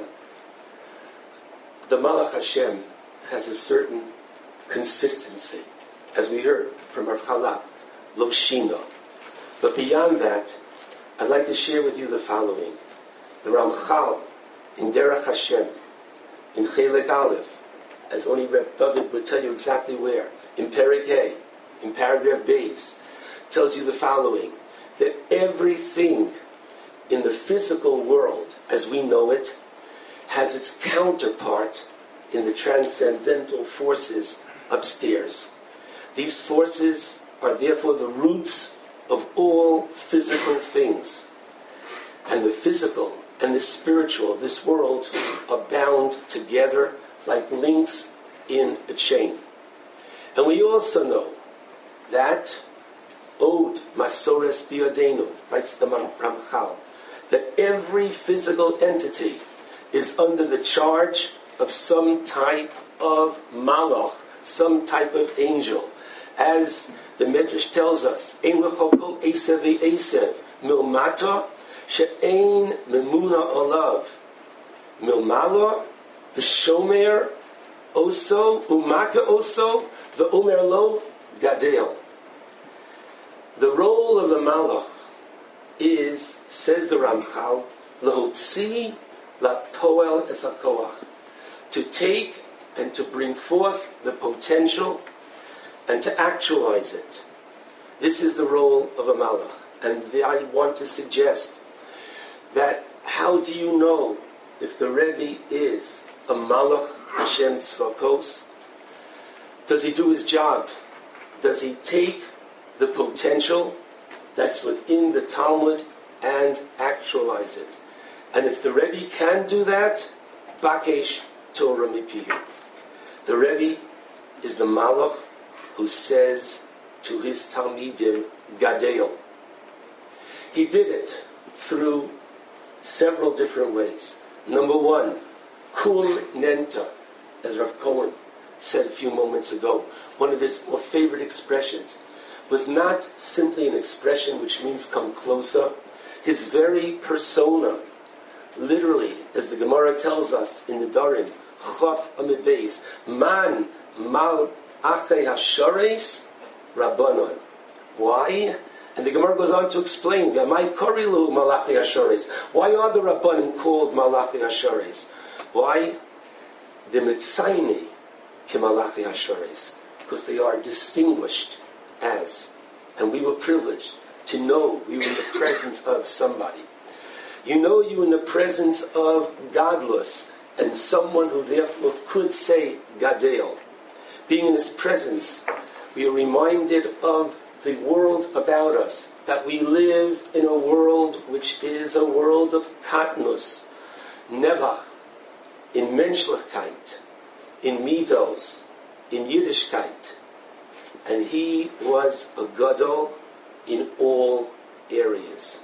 the Malach Hashem has a certain consistency, as we heard from Rav Chalak, Lo Shina. But beyond that, I'd like to share with you the following. The Ramchal, in Derech Hashem, in Chelek Aleph, as only Reb David would tell you exactly where, in Perek Hey, in paragraph Beis, tells you the following, that everything in the physical world, as we know it, has its counterpart in the transcendental forces upstairs. These forces are therefore the roots of all physical things. And the physical and the spiritual of this world are bound together like links in a chain. And we also know that Od Masores Biadenu, writes the Ramchal, that every physical entity is under the charge of some type of malach, some type of angel. As the Medrash tells us, Ein l'chokol esev ve'esev, milmata she'ein memuna olav, milmala v'shomer oso, umaka oso, v'omer lo gadel. The role of the malach is, says the Ramchal, l'hotzi la'poel es hakoach, to take and to bring forth the potential and to actualize it. This is the role of a malach. And I want to suggest that how do you know if the Rebbe is a malach Hashem Tzvakos? Does he do his job? Does he take the potential that's within the Talmud and actualize it? And if the Rebbe can do that, Bakesh Torah Mipihu. The Rebbe is the malach who says to his Talmidim, Gadel. He did it through several different ways. Number one, Kum Nenta, as Rav Cohen said a few moments ago, one of his more favorite expressions, was not simply an expression which means come closer. His very persona, literally, as the Gemara tells us in the Darim, Chaf Amid Beis, Man Mal Achei Hashares Rabbanon. Why? And the Gemara goes on to explain, V'amai korilu Malachi Hashares. Why are the Rabbanim called Malachi Hashares? Why? The Mitzayni Ki Malachi Hashares. Because they are distinguished as, and we were privileged to know we were in the presence of somebody. You know you were in the presence of Godless, and someone who therefore could say Gadel. Being in his presence, we are reminded of the world about us, that we live in a world which is a world of Katnus, Nebach, in Menschlichkeit, in Midos, in Yiddishkeit. And he was a gadol in all areas.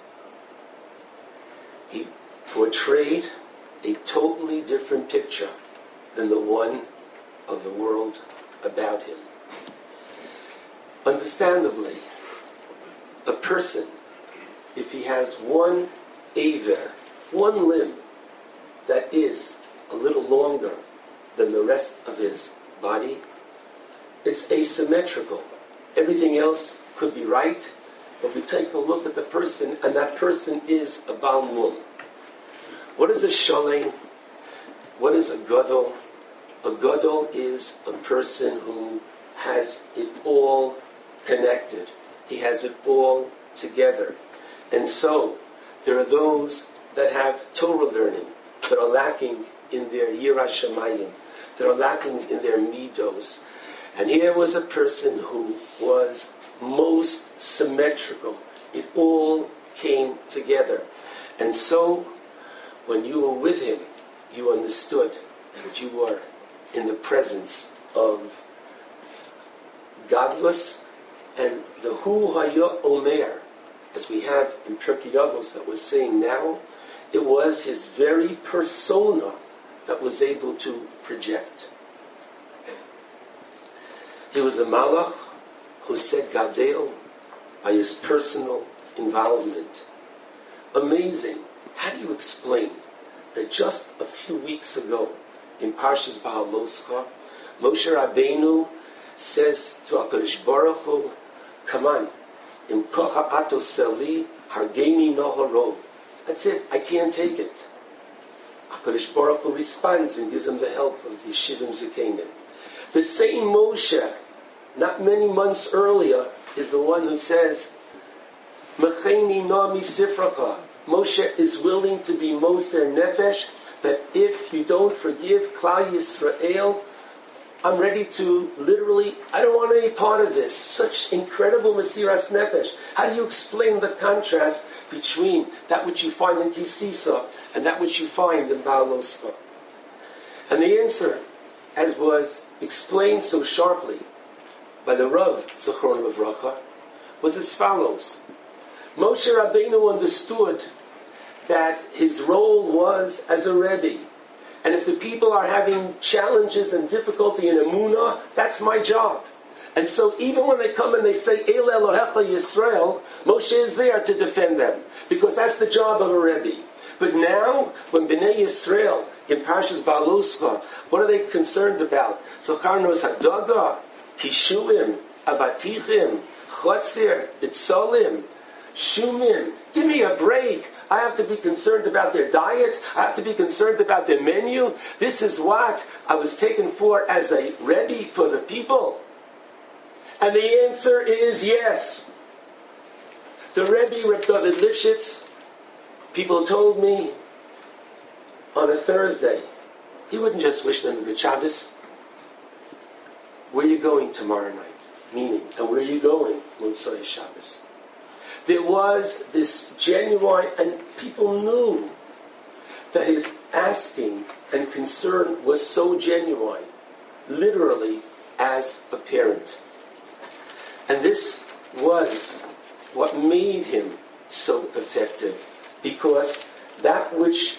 He portrayed a totally different picture than the one of the world about him. Understandably, a person, if he has one aver, one limb that is a little longer than the rest of his body, it's asymmetrical. Everything else could be right, but we take a look at the person, and that person is a Baal Mum. What is a Sholem? What is a Gadol? A Gadol is a person who has it all connected. He has it all together. And so, there are those that have Torah learning, that are lacking in their Yirah Shamayim, that are lacking in their Midos. And here was a person who was most symmetrical. It all came together. And so, when you were with him, you understood that you were in the presence of godless, and the Hu Haya Omer, as we have in Pirkei Avos that we're saying now, it was his very persona that was able to project. He was a Malach who said Gadol by his personal involvement. Amazing. How do you explain that just a few weeks ago in Parshas Ba'aloscha, Moshe Rabbeinu says to HaKadosh Baruch Hu, come on, Im kocha ato seli hargeni nohoro. That's it, I can't take it. HaKadosh Baruch Hu responds and gives him the help of the Yeshivim Zekanim. The same Moshe, not many months earlier, is the one who says, Mecheni nami sifracha. Moshe is willing to be Moser Nefesh, that if you don't forgive Klal Yisrael, I'm ready to literally, I don't want any part of this. Such incredible Mesiras Nefesh. How do you explain the contrast between that which you find in Kisisa and that which you find in Ba'aloscha? And the answer, as was explained so sharply by the Rav Zichron Livracha, was as follows. Moshe Rabbeinu understood that his role was as a Rebbe. And if the people are having challenges and difficulty in Emunah, that's my job. And so even when they come and they say, El Elohecha Yisrael, Moshe is there to defend them. Because that's the job of a Rebbe. But now, when Bnei Yisrael, in Parshas Ba'aloscha, what are they concerned about? Zochar knows Hadaga, Kishuim, Avatichim, Chotzir, Bitzolim, Shumim. Give me a break. I have to be concerned about their diet. I have to be concerned about their menu. This is what I was taken for as a Rebbe for the people. And the answer is yes. The Rebbe, Reb David Lifshitz, people told me on a Thursday, he wouldn't just wish them a good Shabbos. Where are you going tomorrow night? Meaning, and where are you going Motzei Shabbos? There was this genuine, and people knew that his asking and concern was so genuine, literally as a parent. And this was what made him so effective, because that which,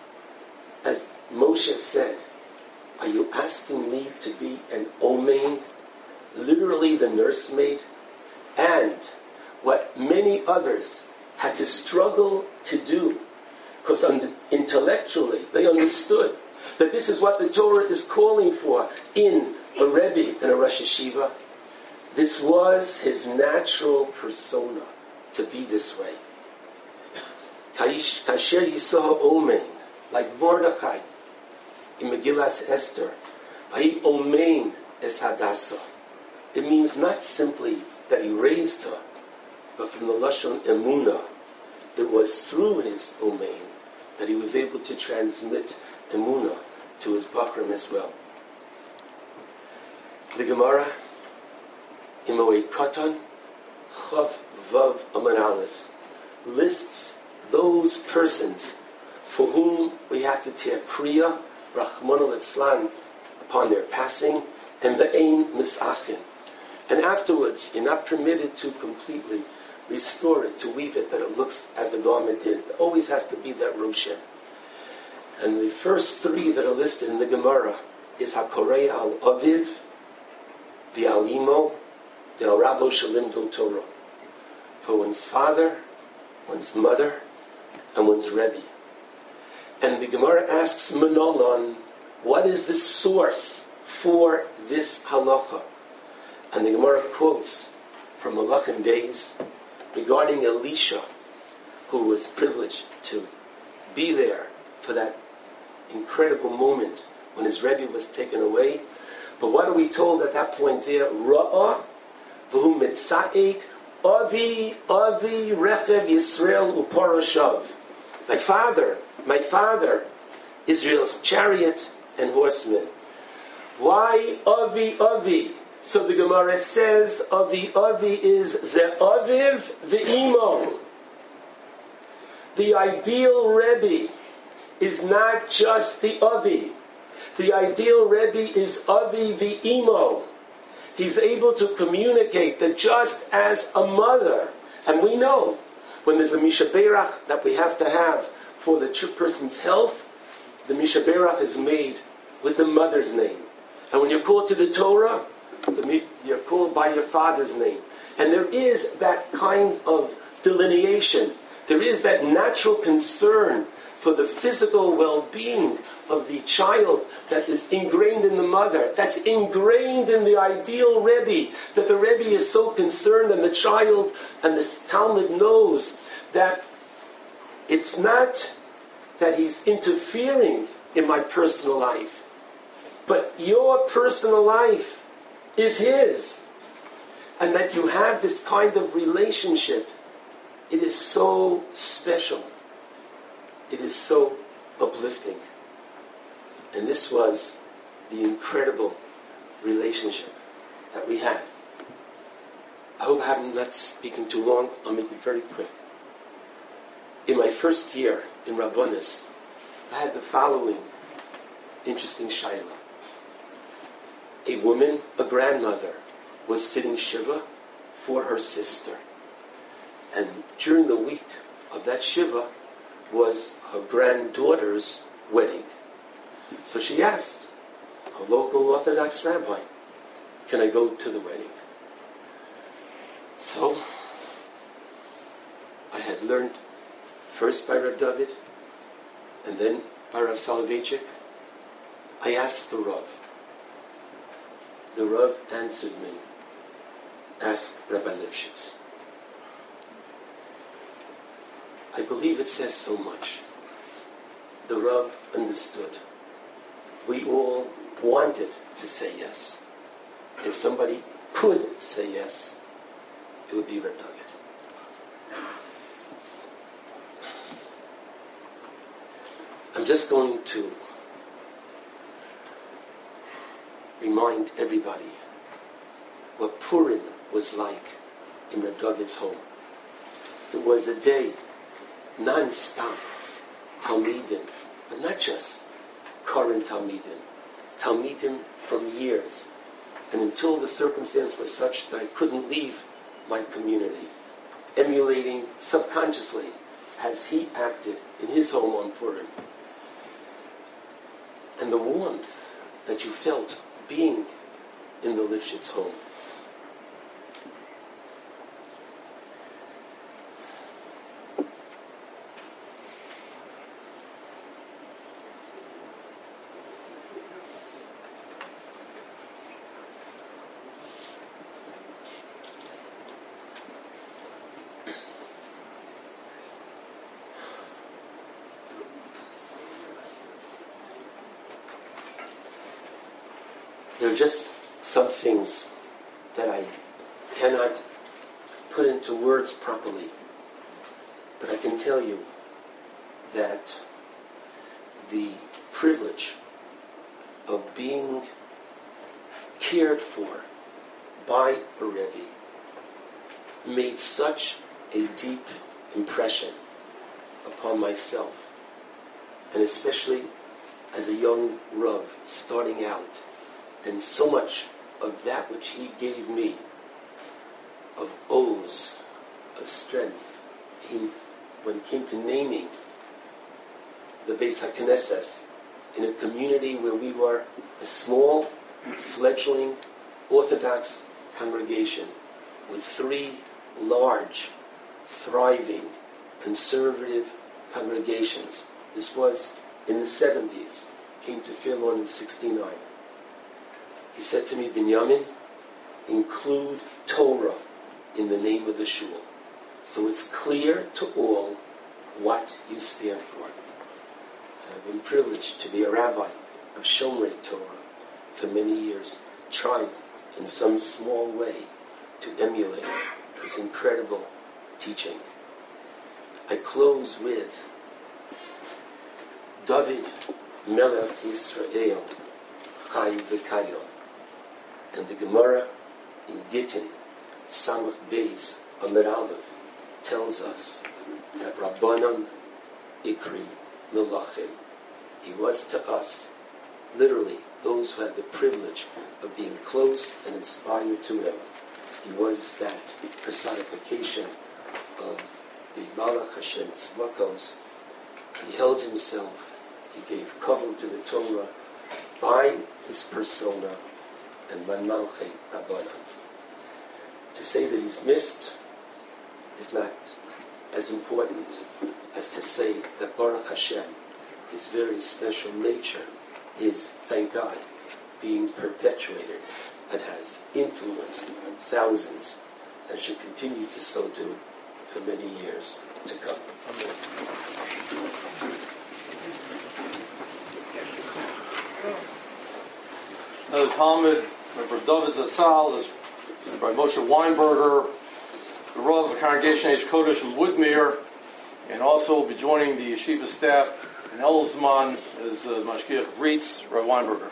as Moshe said, are you asking me to be an omein, literally the nursemaid, and what many others had to struggle to do, because intellectually they understood that this is what the Torah is calling for in a Rebbe and a Rosh Yeshiva. This was his natural persona, to be this way. Kasher Yisah Omein, like Mordechai in Megillas Esther, Vahi Omein es Hadassah. It means not simply that he raised her, but from the Lashon Emunah, it was through his Omein that he was able to transmit Emunah to his Bachrim as well. The Gemara, Imoei Katan, Chav Vav Amar Aleph, lists those persons for whom we have to tear Kriya, Rachmana litzlan, upon their passing, and Ve'ein Misachin. And afterwards, you're not permitted to completely restore it, to weave it, that it looks as the garment did. There always has to be that roshem. And the first three that are listed in the Gemara is Hakorei al Aviv, V'al Imo, V'al Rabo Shalimdo Torah. For one's father, one's mother, and one's Rebbe. And the Gemara asks Manolon, what is the source for this halacha? And the Gemara quotes from Malachim days regarding Elisha, who was privileged to be there for that incredible moment when his Rebbe was taken away. But what are we told at that point there? Ra'ah v'hu mitza'ek avi rechev Yisrael uparoshav. My father, Israel's chariot and horsemen. Why avi? So the Gemara says avi is the aviv v'imo. The ideal Rebbe is not just the avi. The ideal Rebbe is avi v'imo. He's able to communicate that just as a mother, and we know when there's a mishaberach that we have to have for the person's health, the mishaberach is made with the mother's name. And when you're called to the Torah, you're called by your father's name. And there is that kind of delineation. There is that natural concern for the physical well-being of the child that is ingrained in the mother, that's ingrained in the ideal Rebbe, that the Rebbe is so concerned, and the child and the Talmud knows that it's not that he's interfering in my personal life, but your personal life is his. And that you have this kind of relationship, it is so special. It is so uplifting. And this was the incredible relationship that we had. I hope I'm not speaking too long. I'll make it very quick. In my first year in Rabbonis, I had the following interesting shayla. A woman, a grandmother, was sitting Shiva for her sister. And during the week of that Shiva was her granddaughter's wedding. So she asked a local Orthodox rabbi, can I go to the wedding? So I had learned first by Rav David and then by Rav Soloveitchik. I asked the Rav. The Rav answered me. Ask Rabbi Lifshitz. I believe it says so much. The Rav understood. We all wanted to say yes. If somebody could say yes, it would be Rav David. I'm just going to remind everybody what Purim was like in Rav David's home. It was a day non-stop Talmidim, but not just current Talmidim from years, and until the circumstance was such that I couldn't leave my community, emulating subconsciously as he acted in his home on Purim. And the warmth that you felt being in the Lifshitz home. There are just some things that I cannot put into words properly. But I can tell you that the privilege of being cared for by a Rebbe made such a deep impression upon myself, and especially as a young Rav starting out. And so much of that which he gave me of oaths, of strength. When it came to naming the Beis HaKnesses in a community where we were a small, fledgling, Orthodox congregation with 3 large, thriving, conservative congregations. This was in the 70s, came to Fairlawn in 69. He said to me, Binyamin, include Torah in the name of the shul, so it's clear to all what you stand for. I've been privileged to be a rabbi of Shomrei Torah for many years, trying in some small way to emulate his incredible teaching. I close with David Melech Yisrael Chai V'Kayon, and the Gemara in Gittin Samach Beis Amud Aleph tells us that Rabbanan Ikri Melachim, he was to us literally those who had the privilege of being close and inspired to him. He was that personification of the Malach Hashem Tzvakos. He held himself, he gave kavod to the Torah by his persona and Man Malchei Rabbanan. To say that he's missed is not as important as to say that Baruch Hashem, his very special nature, is, thank God, being perpetuated and has influenced thousands and should continue to so do for many years to come. Amen. Another Talmud, Rabbi David Zatzal, is by Moshe Weinberger, the Rav of the Congregation H. Kodesh in Woodmere, and also will be joining the yeshiva staff in Elzman as Mashgiach greets Rabbi Weinberger.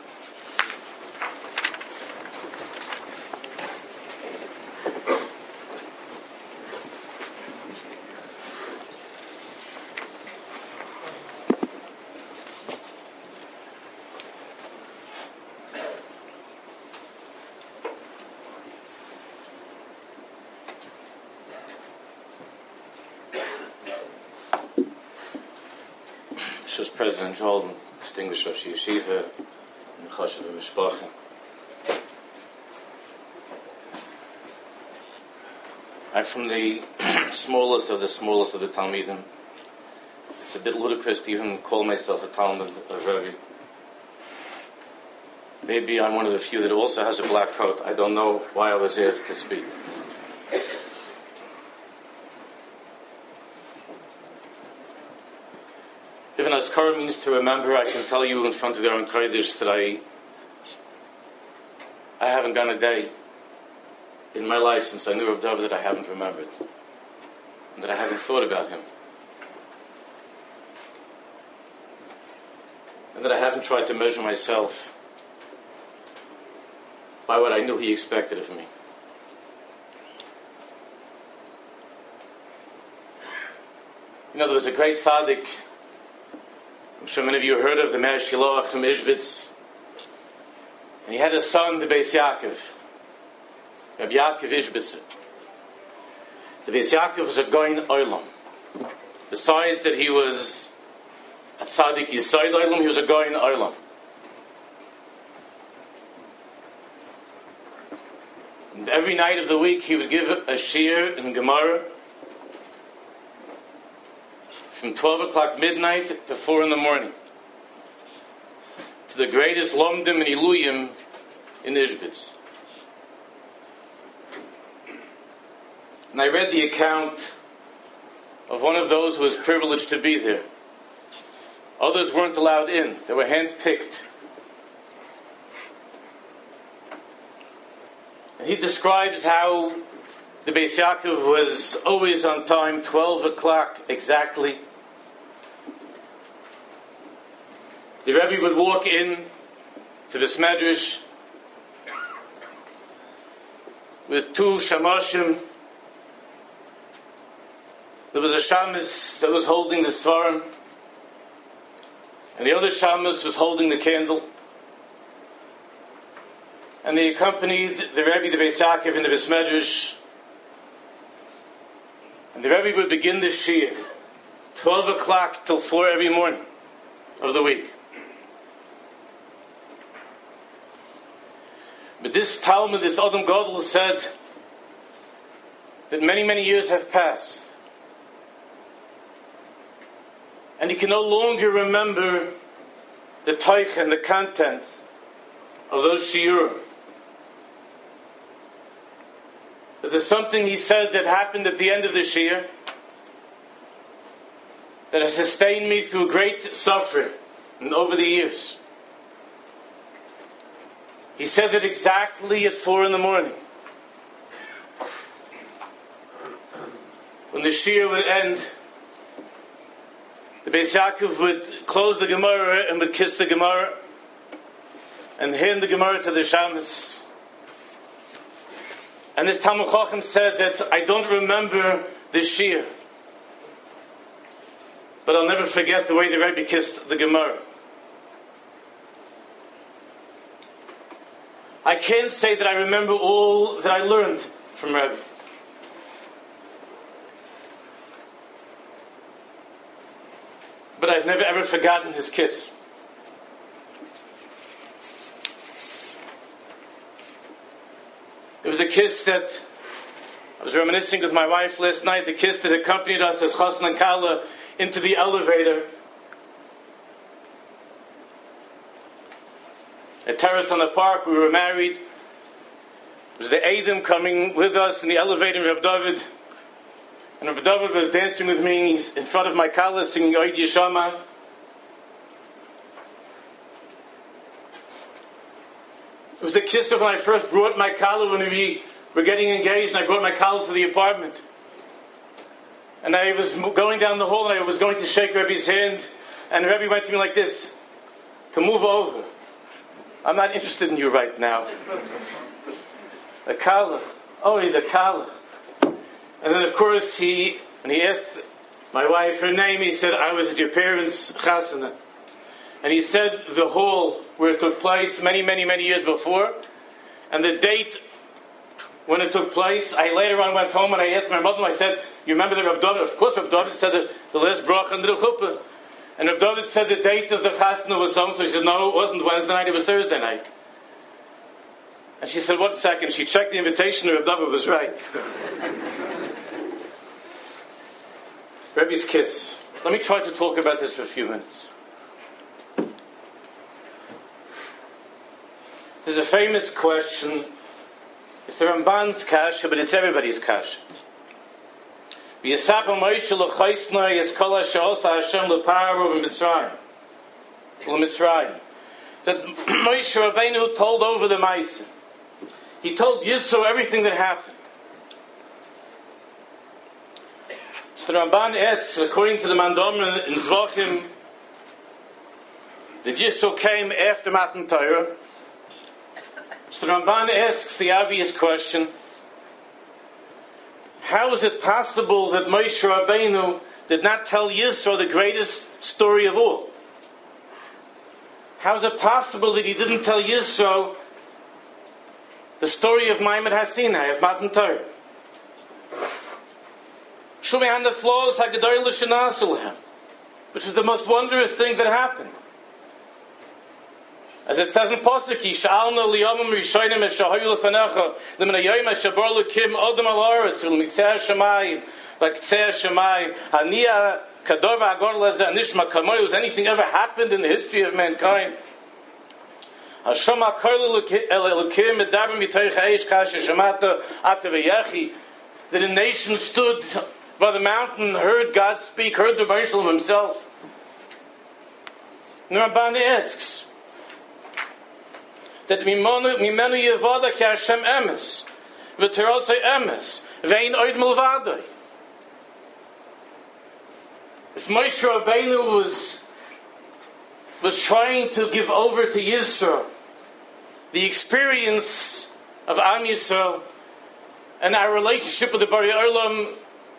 President Joel, distinguished Rosh Yeshiva, and Chashav Mishpacha. I'm from the smallest of the Talmidim. It's a bit ludicrous to even call myself a Talmud of Rebbe. Maybe I'm one of the few that also has a black coat. I don't know why I was asked to speak. If an Askara means to remember, I can tell you in front of the Aron Kodesh that I haven't gone a day in my life since I knew Reb David that I haven't remembered, and that I haven't thought about him, and that I haven't tried to measure myself by what I knew he expected of me. You know, there was a great tzaddik, I'm sure many of you heard of, the Meir Shiloach from Ishbitz. And he had a son, the Beis Yaakov, Rabbi Yaakov Ishbitzer. The Beis Yaakov was a Goin Olam. Besides that he was a Tzaddik Yisrael Olam, he was a Goin Olam. And every night of the week he would give a shiur in Gemara from 12 o'clock midnight to 4 in the morning, to the greatest Lomdim and Iluyim in Ishbitz. And I read the account of one of those who was privileged to be there. Others weren't allowed in. They were handpicked. And he describes how the Beis Yaakov was always on time, 12 o'clock exactly. The Rebbe would walk in to the Medrash with 2 shamashim. There was a shamus that was holding the svarim, and the other shamus was holding the candle. And they accompanied the Rebbe, the Beis Yaakov, in the Beis Medrash And the Rebbe would begin the Shir 12 o'clock till 4 every morning of the week. But this Talmud, this Adam Gadol, said that many, many years have passed. And he can no longer remember the taich and the content of those shiurim. But there's something he said that happened at the end of the shir that has sustained me through great suffering and over the years. He said that exactly at 4 in the morning, when the shir would end, the Beis Yaakov would close the Gemara and would kiss the Gemara and hand the Gemara to the Shabbos. And this Talmud Chacham said that I don't remember the shir, but I'll never forget the way the Rebbe kissed the Gemara. I can't say that I remember all that I learned from Rebbe. But I've never ever forgotten his kiss. It was the kiss that I was reminiscing with my wife last night, the kiss that accompanied us as Chassan and Kala into the elevator at Terrace on the Park. We were married. It was the Eidim coming with us in the elevator, Reb David. And Reb David was dancing with me in front of my Kala, singing Oid Yeshama. It was the kiss of when I first brought my Kala, when we were getting engaged, and I brought my Kala to the apartment. And I was going down the hall, and I was going to shake Rebbe's hand, and Rebbe went to me like this, to move over. I'm not interested in you right now. The Kala. Oh, he's a Kala. And then, of course, when he asked my wife her name, he said, I was at your parents' chasana. And he said the hall where it took place many, many, many years before, and the date when it took place. I later on went home and I asked my mother, I said, you remember the Reb David? Of course, Reb David said the last bracha under the chuppah. And Reb David said the date of the chasana was something. So she said, no, it wasn't Wednesday night, it was Thursday night. And she said, what second? She checked the invitation and Reb David was right. Rebbe's kiss. Let me try to talk about this for a few minutes. There's a famous question. It's the Ramban's kasha, but it's everybody's kasha. That Moshe Rabbeinu told over the Maisa. He told Yisro everything that happened. So the Ramban asks, according to the Mandam in Zvachim, that Yisro came after Matan Torah. So the Ramban asks the obvious question, how is it possible that Moshe Rabbeinu did not tell Yisro the greatest story of all? How is it possible that he didn't tell Yisro the story of Ma'amad HaSinai, of Matan Torah? Shumei the flaws HaGedolah Shenasu Lehem, which is the most wondrous thing that happened. As it says in Pasuk, Yish'alna liyamim rishonim eshahayu lefanecha l'minayayim eshabar lukim odem al haaretz v'l'mitzeh hashamayim v'ktzeh hashamayim haniya kador v'agor lezeh nishma kamoy. Has anything ever happened in the history of mankind? Hashem ha'kol elokim medaber mitoich ha'esh kasher shemata ata v'yechi. That a nation stood by the mountain, heard God speak, heard the Rebbeinu Shalom himself. And the Ramban asks that mimenu yevada ki Hashem emes v'terosei emes ve'in oid milvadoi. If Moshe Rabbeinu was trying to give over to Yisro the experience of Am Yisrael and our relationship with the Bari Olam,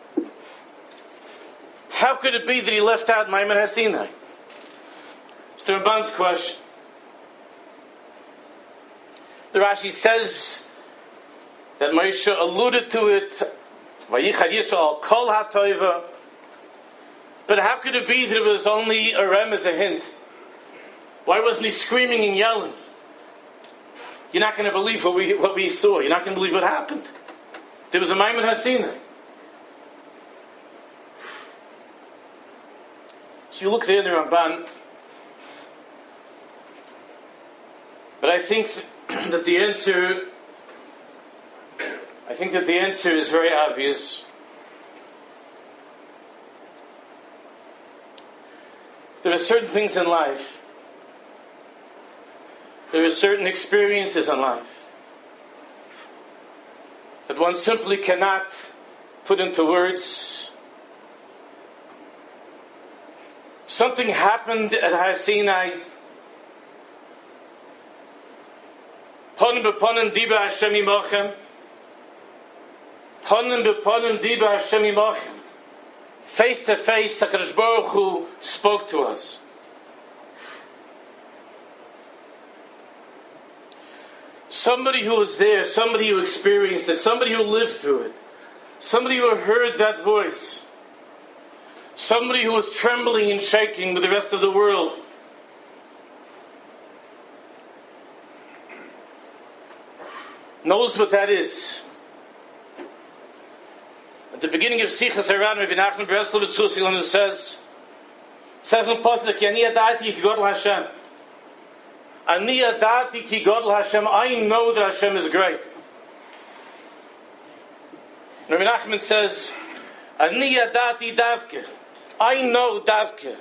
how could it be that he left out Ma'amad HaSinai? It's the Ramban's question. The Rashi says that Moshe alluded to it Vayichad Yisrael kol hatoiva. But how could it be that it was only a remez, a hint? Why wasn't he screaming and yelling? You're not going to believe what we saw. You're not going to believe what happened. There was a Maimon Hasina. So you look there in the Ramban, but I think that the answer is very obvious. There are certain things in life, there are certain experiences in life that one simply cannot put into words. Something happened at Har Sinai. Ponim b'ponim diba Hashem imochem. Ponim b'ponim diba Hashem imochem. Face to face, HaKadosh Baruch Hu spoke to us. Somebody who was there, somebody who experienced it, somebody who lived through it, somebody who heard that voice, somebody who was trembling and shaking with the rest of the world. Knows what that is. At the beginning of Sichas Haran, Rabbi Nachman Breslovitz Husilon says in Pasuk, Ani adati ki Godel Hashem. Ani adati ki Godel Hashem. I know that Hashem is great. Rabbi Nachman says, Ani adati davke. I know davke.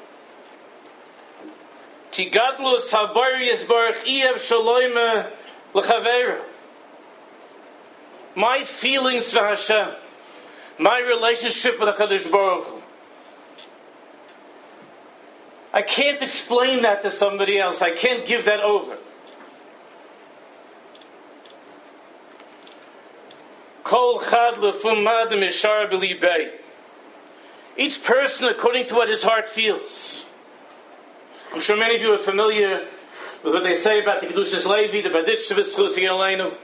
Ki gadlus habar yisbarach iev shaloime l'chaveira. My feelings for Hashem, my relationship with HaKadosh Baruch Hu, I can't explain that to somebody else. I can't give that over. Kol chad lefum madam yishar b'libei. Each person according to what his heart feels. I'm sure many of you are familiar with what they say about the Kedushas Levi, the Baditsheva Schusig Aleinu.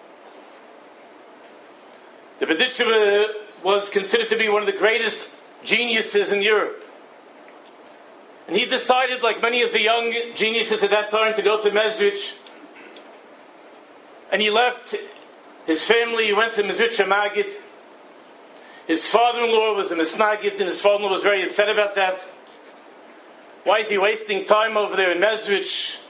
The Baditsheva was considered to be one of the greatest geniuses in Europe. And he decided, like many of the young geniuses at that time, to go to Mezrich. And he left his family, he went to Mezrich Magid. His father-in-law was a Misnagid, and his father-in-law was very upset about that. Why is he wasting time over there in Mezrich?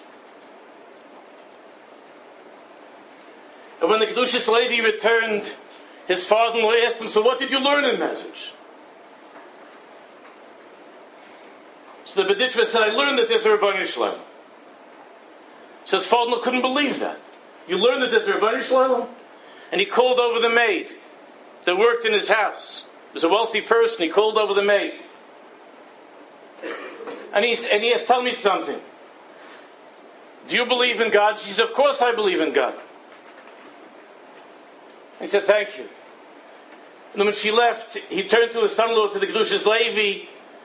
And when the Kedushas Levi returned, his father-in-law asked him, so what did you learn in Mezrich? So the Baditsheva said, I learned that there's a Rebbeinu Shalom. So his father-in-law couldn't believe that. You learned that there's a Rebbeinu Shalom? And he called over the maid that worked in his house. He was a wealthy person. He called over the maid. And he says, tell me something. Do you believe in God? She said, of course I believe in God. He said, thank you. And then when she left, he turned to his son-in-law, to the Kedushas Levi,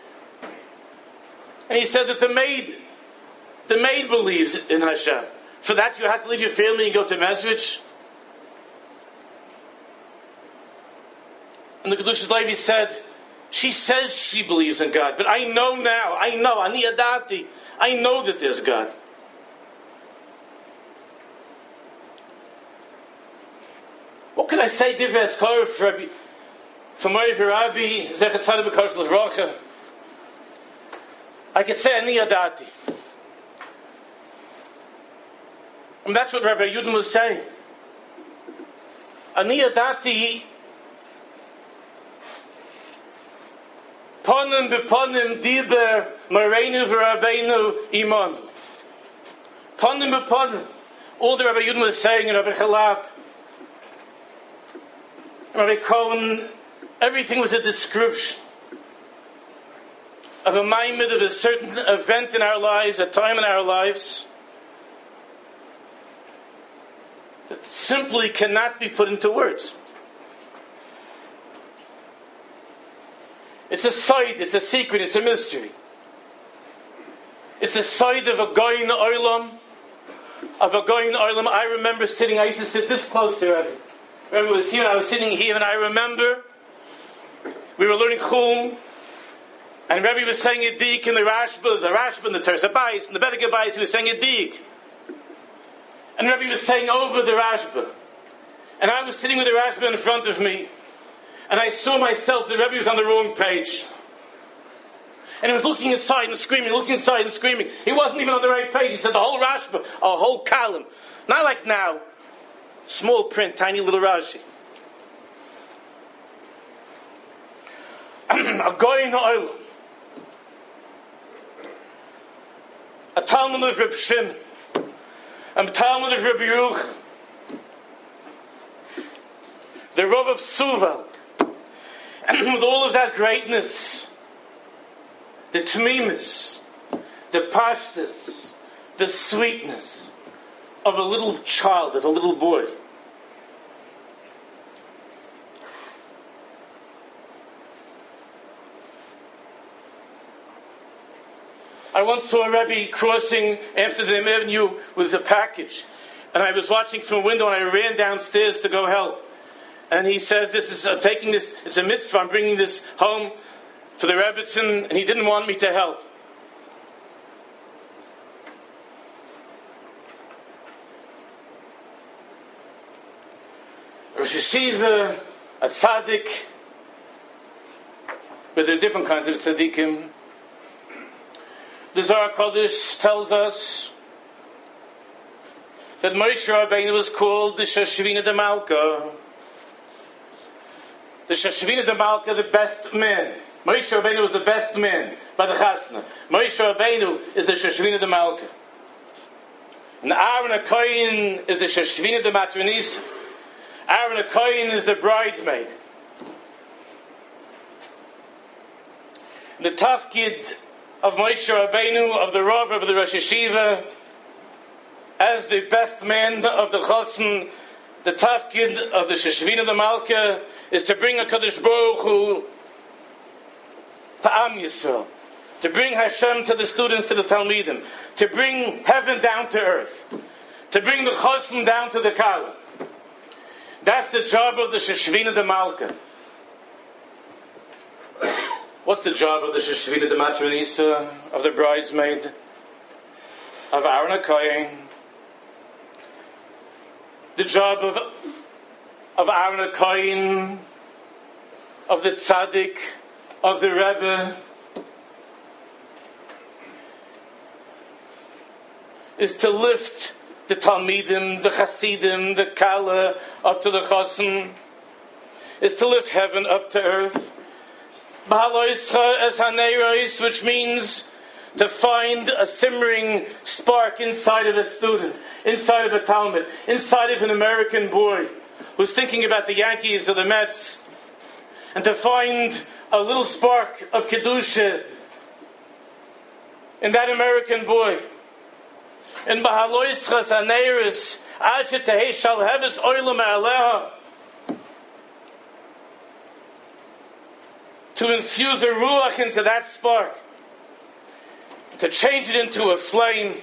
and he said that the maid believes in Hashem. For that you have to leave your family and go to Mezrich? And the Kedushas Levi said, she says she believes in God, but I know now, Ani Adati, I know that there's God. What can I say, Divrei Eskar, from Mori V'Rabbi, Zechat Tzaddik B'Kars L'Vracha? I could say Ani Adati. And that's what Rabbi Yudin was saying. Ani Adati, Ponim b'ponim diber Moreinu v'Rabbeinu iman. Ponim b'ponim. All the Rabbi Yudin was saying, and Rabbi Chalap, Rabbi Cohen, everything was a description of a maimed, of a certain event in our lives, a time in our lives, that simply cannot be put into words. It's a side, it's a secret, it's a mystery. It's the side of a Goyin Olam. I remember sitting, I used to sit this close to Rebbe. Rebbe was here and I was sitting here, and I remember we were learning Chum, and Rebbe was saying a dik in the Rashba, and the Teresa Bais, and the Bedeke Bais, he was saying a dik. And Rebbe was saying over the Rashba. And I was sitting with the Rashba in front of me, and I saw myself, the Rebbe was on the wrong page. And he was looking inside and screaming, looking inside and screaming. He wasn't even on the right page. He said the whole Rashba, a whole column. Not like now. Small print, tiny little Rashi. A Goyin Ha'olam. A Talmud of Reb Shimon. A Talmud of Reb Yerucham. The Rav of Suval. And with all of that greatness, the tamimis, the pashtas, the sweetness of a little child, of a little boy. I once saw a Rebbe crossing Amsterdam Avenue with a package, and I was watching from a window, and I ran downstairs to go help. And he said, I'm taking this, it's a mitzvah, I'm bringing this home for the Rebbetzin, and he didn't want me to help. Rosh Hashiva, a tzaddik, but there are different kinds of tzaddikim. The Zohar Kodesh tells us that Moshe Rabbeinu was called the Shashvina de Malka. The Shashvina de Malka, the best man. Moshe Rabbeinu was the best man by the Chasna. Moshe Rabbeinu is the Shashvina de Malka. And Aaron HaKoyin is the Shashvina de Matronis. Aaron HaKoyin is the bridesmaid. The tafkid of Moshe Rabbeinu, of the Rav, of the Rosh Hashiva, as the best man of the Chosn, the tafkid of the Shashvina de Malka is to bring a Kadosh Baruch Hu to Am Yisrael, to bring Hashem to the students, to the Talmidim, to bring heaven down to earth, to bring the Chosn down to the Kala. That's the job of the Shashvina de Malka. What's the job of the Shashvina de Matronisa, of the bridesmaid, of Aaron HaKoyin? The job of Aaron HaKoyin, of the Tzaddik, of the Rebbe, is to lift the Talmidim, the Chasidim, the Kala up to the Chosn, is to lift heaven up to earth. Which means to find a simmering spark inside of a student, inside of a Talmud, inside of an American boy who's thinking about the Yankees or the Mets, and to find a little spark of Kedusha in that American boy. In Bahaloischas Aneiris, Asher Tehei Shal Heves Oilam Aleha, to infuse a ruach into that spark, to change it into a flame.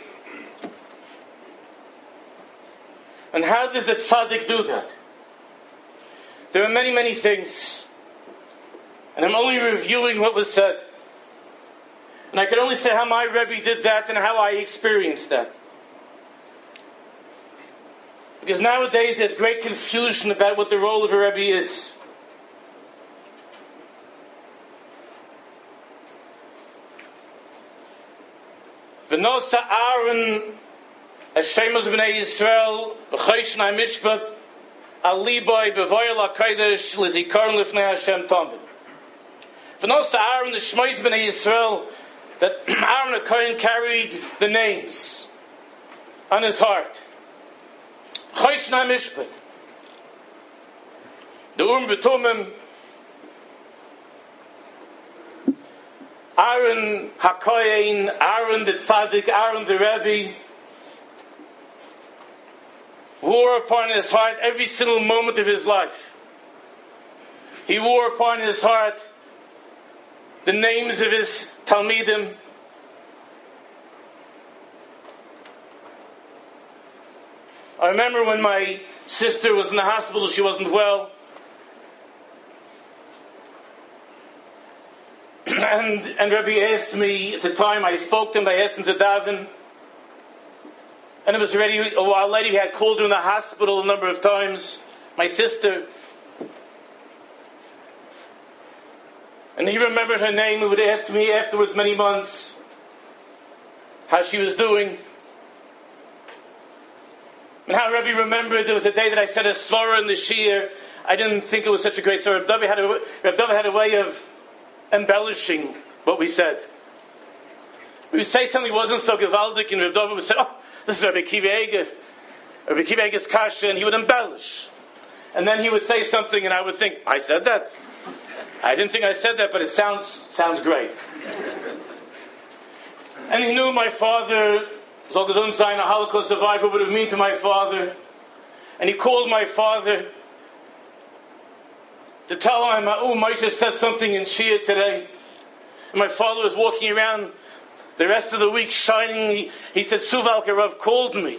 And how does the tzaddik do that? There are many, many things. And I'm only reviewing what was said. And I can only say how my Rebbe did that and how I experienced that. Because nowadays there's great confusion about what the role of a Rebbe is. V'nosa Aaron Hashemus b'nei Yisrael b'choshna mishpat aliboy b'voyel ha'kodesh l'zikaron l'fnei Hashem tamid. V'nosa Aaron the Shmois b'nei Yisrael, that Aaron HaKoyin carried the names on his heart. Choshna mishpat. The B'tumim, Aaron HaKoyin, Aaron the Tzaddik, Aaron the Rebbe, wore upon his heart every single moment of his life. He wore upon his heart the names of his Talmidim. I remember when my sister was in the hospital, she wasn't well. And Rebbe asked me, at the time I spoke to him, I asked him to daven. And it was already a while later. He had called her in the hospital a number of times. My sister. And he remembered her name. He would ask me afterwards, many months, how she was doing. And how Rebbe remembered there was a day that I said a svara in the shir. I didn't think it was such a great svara. Reb Dava had a way of embellishing what we said. We would say something wasn't so gewaldic, and Reb Dava would say, "Oh, this is Rabbi Akiva Eiger. Rabbi Akiva Eiger's kasha," and he would embellish. And then he would say something, and I would think, "I said that? I didn't think I said that, but it sounds great." And he knew my father, Zolgazun Zayin, a Holocaust survivor, would have mean to my father. And he called my father to tell him, "Oh, Moshe said something in Shia today." And my father was walking around the rest of the week shining. He said, "Suvalk Rav called me."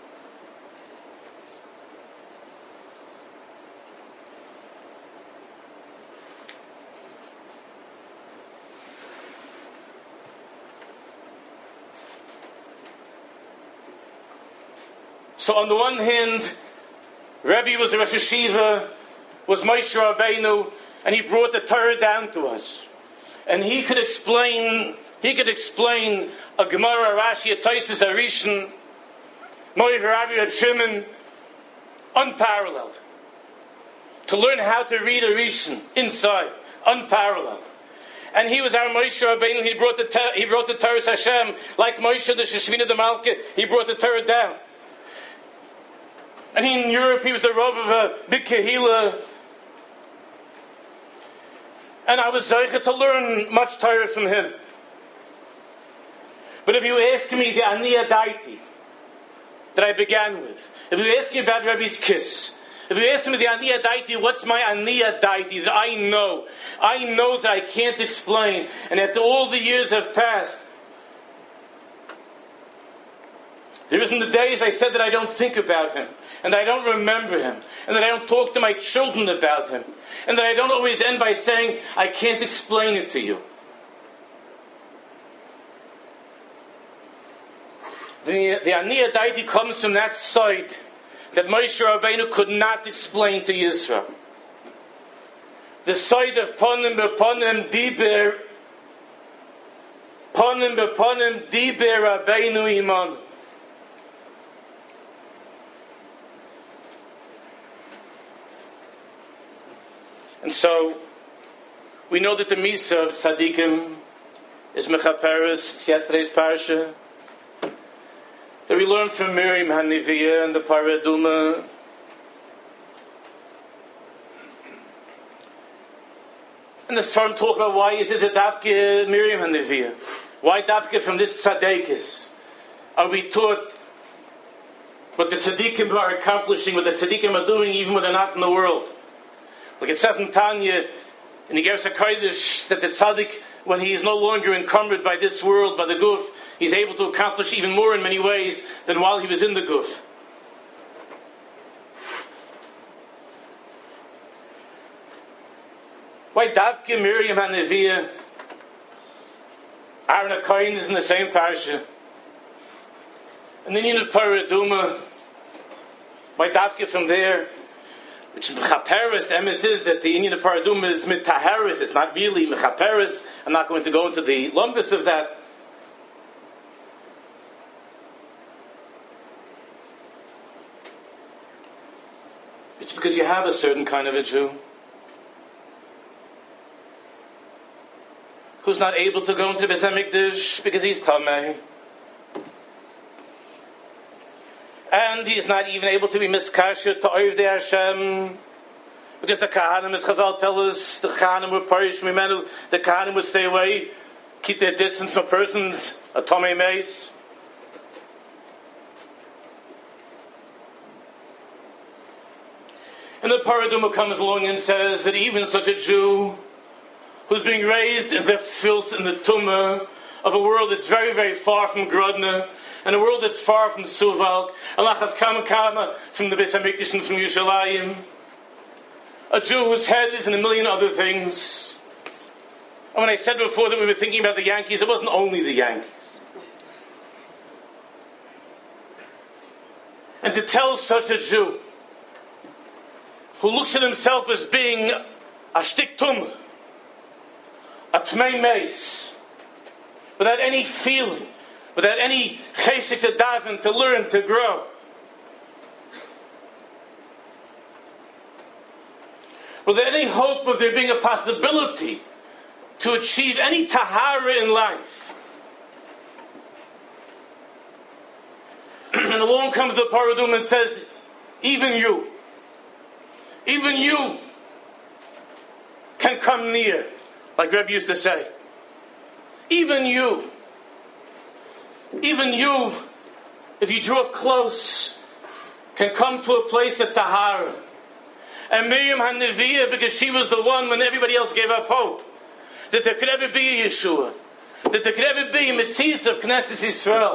So on the one hand, Rebbe was a Rosh Hashiva, was Moshe Rabbeinu, and he brought the Torah down to us. And he could explain a Gemara, Rashi, a Tosfos, a Rishon, Moed Rabbi Reb Shimon, unparalleled. To learn how to read a Rishon inside, unparalleled. And he was our Moshe Rabbeinu. He brought the Torah Hashem, like Moshe the Sheshvina the Malka. He brought the Torah down. And in Europe, he was the Rav of a big Kehila. And I was zeicha to learn much Torah from him. But if you ask me the Aniyah Daiti that I began with, if you ask me about Rebbe's kiss, if you ask me the Aniyah Daiti, what's my Aniyah Daiti that I know that I can't explain, and after all the years have passed, there isn't the days I said that I don't think about him, and that I don't remember him, and that I don't talk to my children about him, and that I don't always end by saying, I can't explain it to you. The Aniyah Daiti comes from that side that Moshe Rabbeinu could not explain to Yisrael. The side of Ponim B'Ponim Diber Rabbeinu Iman. And so, we know that the Misa of Tzadikim is Mechaperes, it's yesterday's parasha, that we learned from Miriam HaNeviah and the Parah Aduma. And the Sfarim talk about why is it that Dafke Miriam HaNeviah? Why Dafke from this Tzadikis are we taught what the Tzadikim are accomplishing, what the Tzadikim are doing even when they're not in the world? Like it says in Tanya, in the Geras HaKodesh, that the Tzaddik, when he is no longer encumbered by this world, by the Guf, he's able to accomplish even more in many ways than while he was in the Guf. Why Davke Miriam HaNeviah, Aaron HaKohen is in the same parasha. And then you have Parah Aduma. Why Davke from there? Which Mechaperes, the emes is that the Inyan of Parah Aduma is Mitaheres. It's not really Mechaperes. I'm not going to go into the longness of that. It's because you have a certain kind of a Jew who's not able to go into the Beis HaMikdash because he's Tameh. And he's not even able to be miskasher to Ovdei Hashem, because the Kahanim, as Chazal tell us, the Kahanim were parish mimenu, the Kahanim would stay away, keep their distance from persons, a Tomei Meis. And the Parah Aduma comes along and says that even such a Jew who's being raised in the filth and the tumah of a world that's very, very far from Grodna, and a world that's far from Suvalk, Alachas Kama from the Beis HaMikdash and from Yerushalayim, a Jew whose head is in a million other things, And when I said before that we were thinking about the Yankees, it wasn't only the Yankees. And to tell such a Jew, who looks at himself as being a shtik tum, a tmei meis, without any feeling, without any chesed to daven, to learn, to grow, without any hope of there being a possibility to achieve any tahara in life. And along comes the Paradum and says, even you can come near, like Rebbe used to say. Even you, if you draw close, can come to a place of tahara. And Miriam HaNeviah, because she was the one when everybody else gave up hope, that there could ever be a Yeshua, that there could ever be a Metzias of Knesset Yisrael.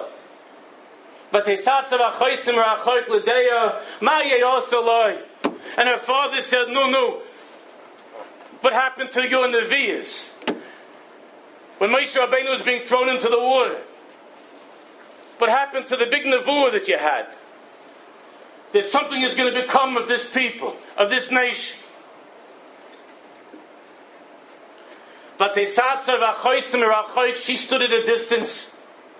And her father said, no, what happened to your Nevi'as? When Moshe Rabbeinu was being thrown into the water, what happened to the big Nevuah that you had? That something is going to become of this people, of this nation. She stood at a distance.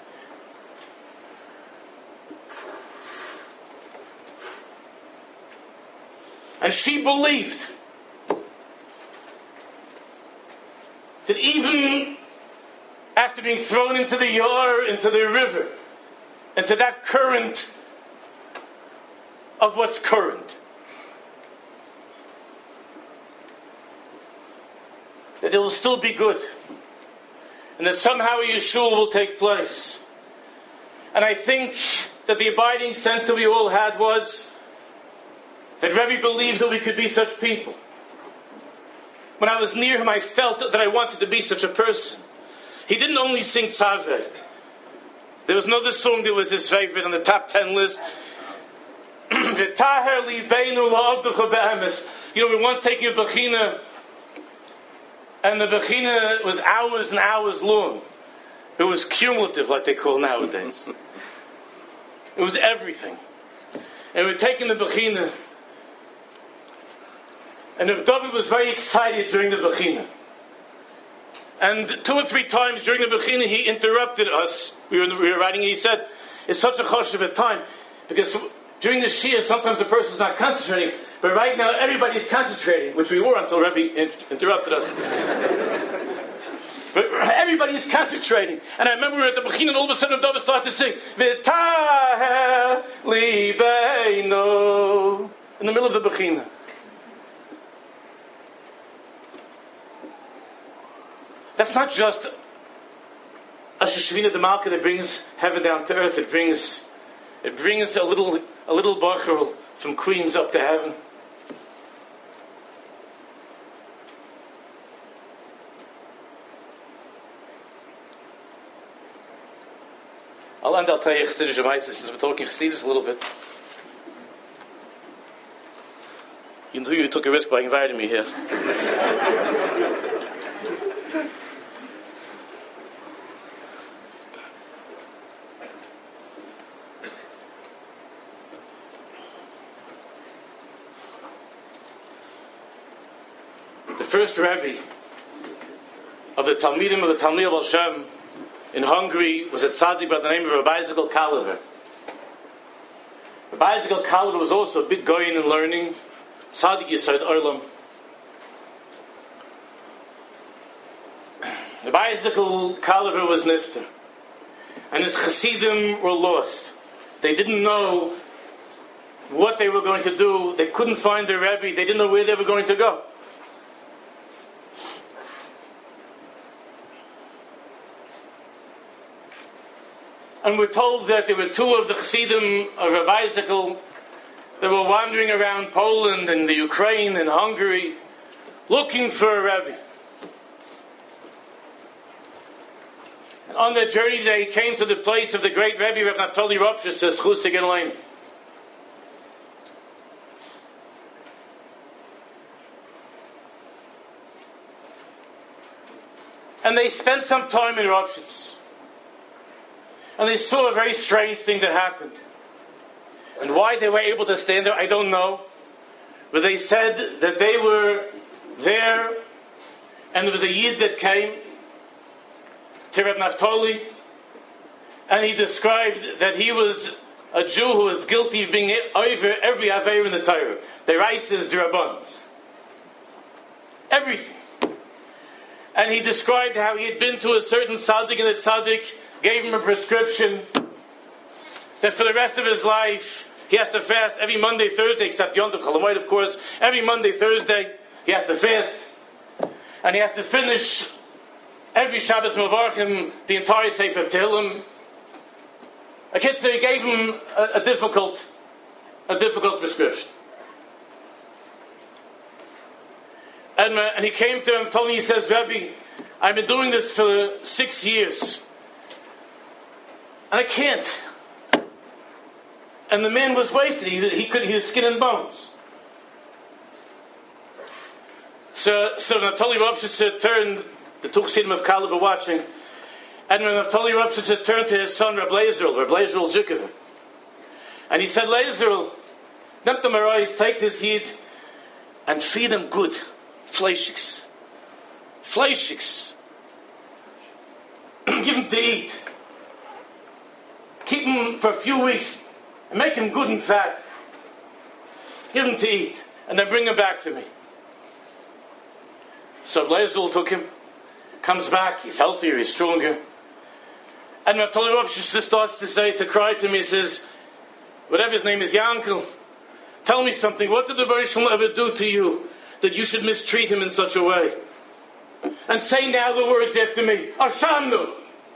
And she believed that even after being thrown into the Yar, into the river, into that current of what's current, that it will still be good, and that somehow a Yeshua will take place. And I think that the abiding sense that we all had was that Rebbe believed that we could be such people. When I was near him, I felt that I wanted to be such a person. He didn't only sing Tzaveh. There was another song that was his favorite on the top 10 list. You know, we were once taking a Bechina, and the Bechina was hours and hours long. It was cumulative, like they call nowadays. It was everything. And we were taking the Bechina, and David was very excited during the Bechina. And 2 or 3 times during the Bechina, he interrupted us. We were writing, and he said, it's such a choshev at time, because during the Shia, sometimes the person's not concentrating, but right now everybody's concentrating, which we were until Rebbe interrupted us. But everybody's concentrating. And I remember we were at the Bechina, and all of a sudden David started to sing, V'taher libeinu, in the middle of the Bechina. That's not just a Sheshvina de Malka that brings heaven down to earth. It brings a little bachar from Queens up to heaven. I'll tell you Chassidish Amaisa since we're talking Chassidus a little bit. You know you took a risk by inviting me here. The first Rebbe of the Talmidim of the Talmid Baal Shem in Hungary was a tzaddik by the name of Rabbi Ezekiel Kaliver. Rabbi Ezekiel Kaliver was also a big goyin in learning, tzaddik Yesod Olam. Rabbi Ezekiel Kaliver was nifter, and his chassidim were lost. They didn't know what they were going to do. They couldn't find their Rebbe. They didn't know where they were going to go. And we're told that there were 2 of the Chassidim of Rabbi Ezekiel that were wandering around Poland and the Ukraine and Hungary looking for a Rebbe. And on their journey they came to the place of the great Rebbe, Reb Naftali Ropshitz, Chusik and Lein. And they spent some time in Ropshitz. And they saw a very strange thing that happened. And why they were able to stand there, I don't know. But they said that they were there, and there was a Yid that came to Reb Naftali, and he described that he was a Jew who was guilty of being over every Aveir in the Torah. The Reises, the Rabbans. Everything. And he described how he had been to a certain tzaddik, and that tzaddik gave him a prescription that for the rest of his life he has to fast every Monday, Thursday, except Yom Tov Chol Hamoed, of course. Every Monday, Thursday, he has to fast. And he has to finish every Shabbos Mevarchim, the entire Sefer Tehillim. A kid said he gave him a difficult prescription. And he came to him and told me, he says, Rebbe, I've been doing this for 6 years. And I can't. And the man was wasted. He was skin and bones. So Naftali Ropshitzer turned, the two Chassidim of Kalev were watching, and when Naftali Ropshitzer turned to his son, Reb Leizerl Jikover, and he said, Leizerl, nehmt him arise, take this Yid, and feed him good. Fleischiks. Give him to eat. Keep him for a few weeks and make him good and fat. Give him to eat and then bring him back to me. So Leizul took him, comes back, he's healthier, he's stronger. And Naftali Ropshitzer starts to cry to me, he says, whatever his name is, Yankel, tell me something, what did the Baruch Shalom ever do to you that you should mistreat him in such a way? And say now the words after me, Ashamnu.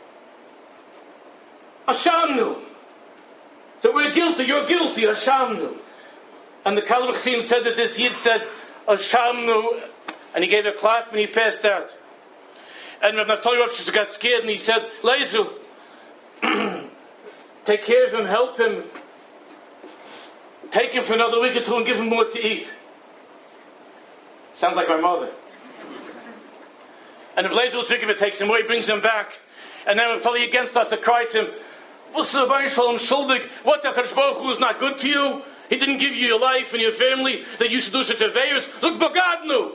Ashamnu. That we're guilty, you're guilty, Ashamnu. And the Kalev Chassidim said that this Yid said, Ashamnu, and he gave a clap and he passed out. And Reb Naftali Ropshitzer got scared and he said, Leizul, take care of him, help him, take him for another week or two and give him more to eat. Sounds like my mother. And if Leizul Jikover takes him away, brings him back, and now Naftali against us to cry to him, what the HaKadosh Baruch Hu is not good to you? He didn't give you your life and your family that you should do such aveiros. Look, Bagadnu.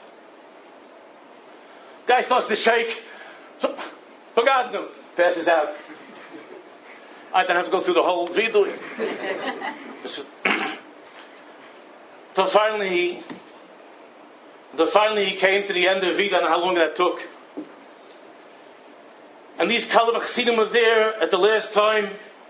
Guy starts to shake. Bagadnu. Passes out. I don't have to go through the whole video. So finally he came to the end of Vida, and how long that took. And these Kalev Chassidim were there at the last time,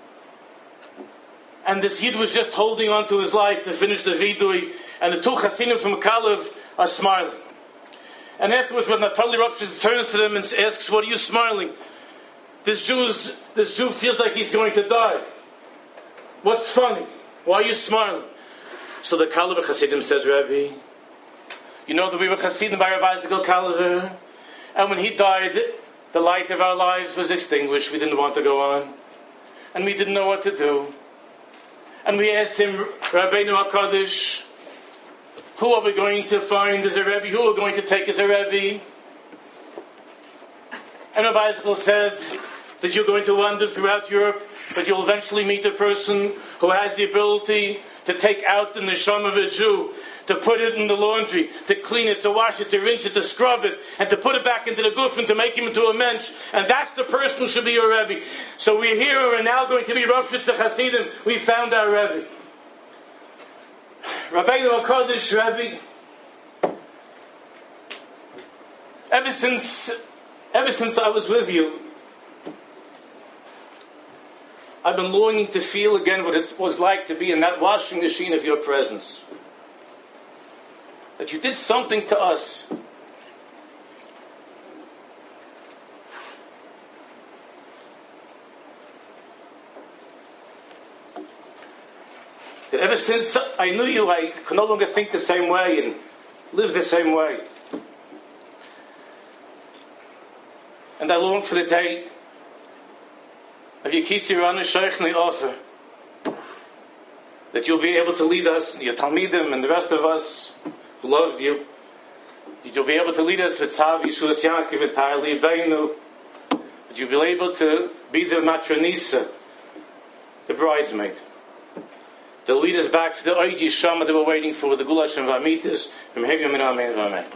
and this Yid was just holding on to his life to finish the Vidui, and the two Chassidim from Kalev are smiling. And afterwards, when Naftali Ropshitzer turns to them and asks, what are you smiling? This Jew feels like he's going to die. What's funny? Why are you smiling? So the Kalev Chassidim said, Rabbi, you know that we were Chassidim by Rabbi Ezekiel Kalev, and when he died, the light of our lives was extinguished. We didn't want to go on. And we didn't know what to do. And we asked him, Rabbeinu HaKadosh, who are we going to find as a Rebbe? Who are we going to take as a Rebbe? And Rabbi Ezekiel said that you're going to wander throughout Europe, but you'll eventually meet a person who has the ability to take out the neshama of a Jew, to put it in the laundry, to clean it, to wash it, to rinse it, to scrub it, and to put it back into the guf and to make him into a mensch. And that's the person who should be your Rebbe. So we're here, we're now going to be Ropshitzer Chassidim. We found our Rebbe. Rabbeinu HaKadosh, Rebbe, ever since I was with you, I've been longing to feel again what it was like to be in that washing machine of your presence. That you did something to us. That ever since I knew you, I could no longer think the same way and live the same way. And I long for the day of Yekitzi Rana Sheichni offer, that you'll be able to lead us, your Talmidim and the rest of us who loved you, that you'll be able to lead us with Tzav Yeshuas Yaakov entirely Beinu, that you'll be able to be the matronisa, the bridesmaid. They'll lead us back to the Oid Yishama that we're waiting for, the Gulash and Vamitas, and Amen. Amen.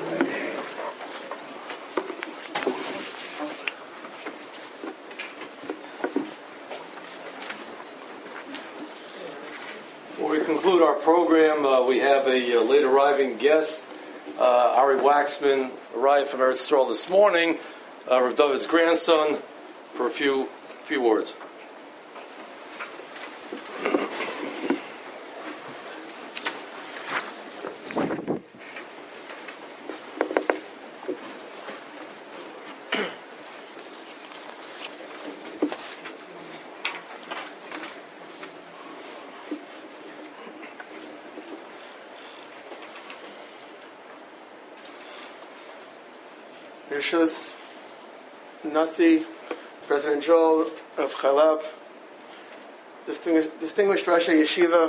Before we conclude our program, we have a late arriving guest, Ari Waxman, arrived from Eretz Yisrael this morning, Rav David's grandson, for a few words. Rishus Nasi, President Joel of Chalab, distinguished Rosh Yeshiva,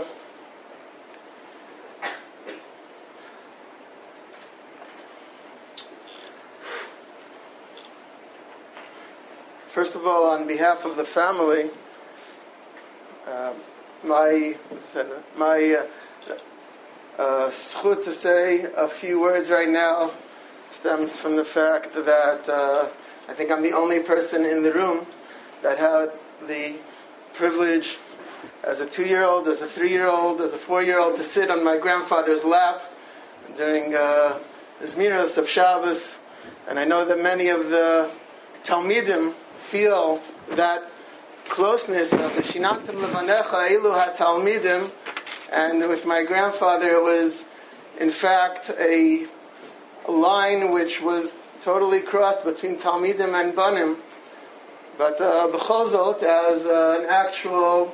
first of all, on behalf of the family, my zchut to say a few words right now stems from the fact that I think I'm the only person in the room that had the privilege as a 2-year-old, as a 3-year-old, as a 4-year-old to sit on my grandfather's lap during the Zmiros of Shabbos. And I know that many of the Talmidim feel that closeness of the Shinamtim Levanecha Elu HaTalmidim, and with my grandfather it was in fact a line which was totally crossed between Talmidim and Banim. But B'chol Zot, as an actual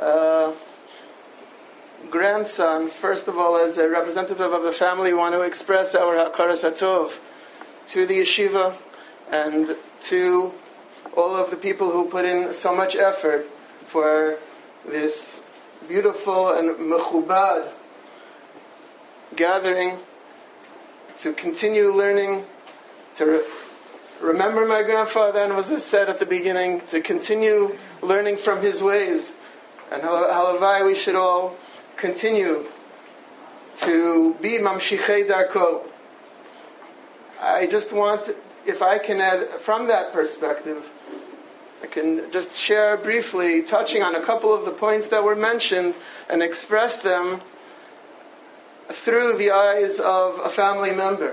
grandson, first of all, as a representative of the family, we want to express our Hakaras HaTov to the yeshiva and to all of the people who put in so much effort for this beautiful and mechubad gathering, to continue learning, to remember my grandfather, and as I said at the beginning, to continue learning from his ways. And halavai, we should all continue to be mamshichei darko. I just want, if I can add from that perspective, I can just share briefly, touching on a couple of the points that were mentioned, and express them through the eyes of a family member.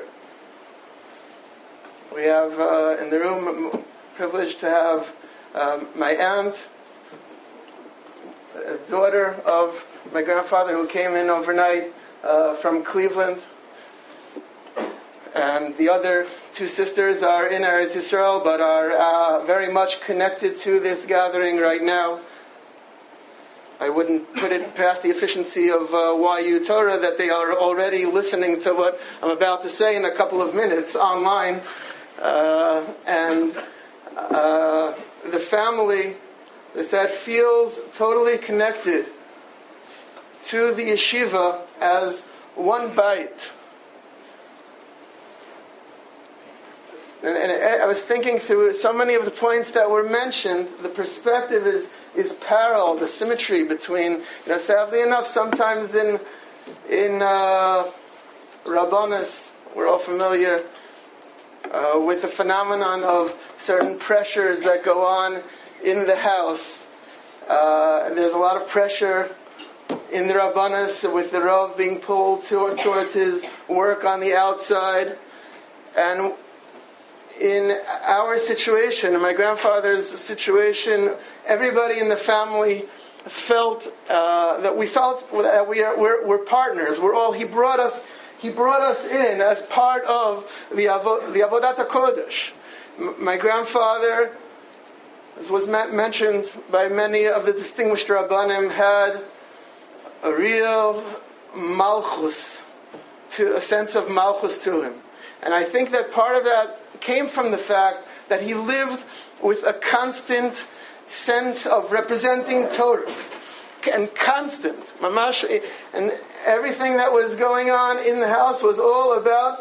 We have in the room privileged to have my aunt, a daughter of my grandfather who came in overnight from Cleveland, and the other 2 sisters are in Eretz Yisrael but are very much connected to this gathering right now. I wouldn't put it past the efficiency of YU Torah that they are already listening to what I'm about to say in a couple of minutes online. And the family, they said, feels totally connected to the yeshiva as one bite. And I was thinking through so many of the points that were mentioned. The perspective is parallel, the symmetry between, sadly enough, sometimes in Rabbanis, we're all familiar with the phenomenon of certain pressures that go on in the house. And there's a lot of pressure in the Rabbanis with the Rav being pulled towards his work on the outside. And in our situation, in my grandfather's situation, everybody in the family felt that we're partners. We're all. He brought us in as part of the Avodat HaKodesh. My grandfather, as was mentioned by many of the distinguished Rabbanim, had a real malchus, a sense of malchus to him. And I think that part of that came from the fact that he lived with a constant sense of representing Torah. And constant. Mamash, and everything that was going on in the house was all about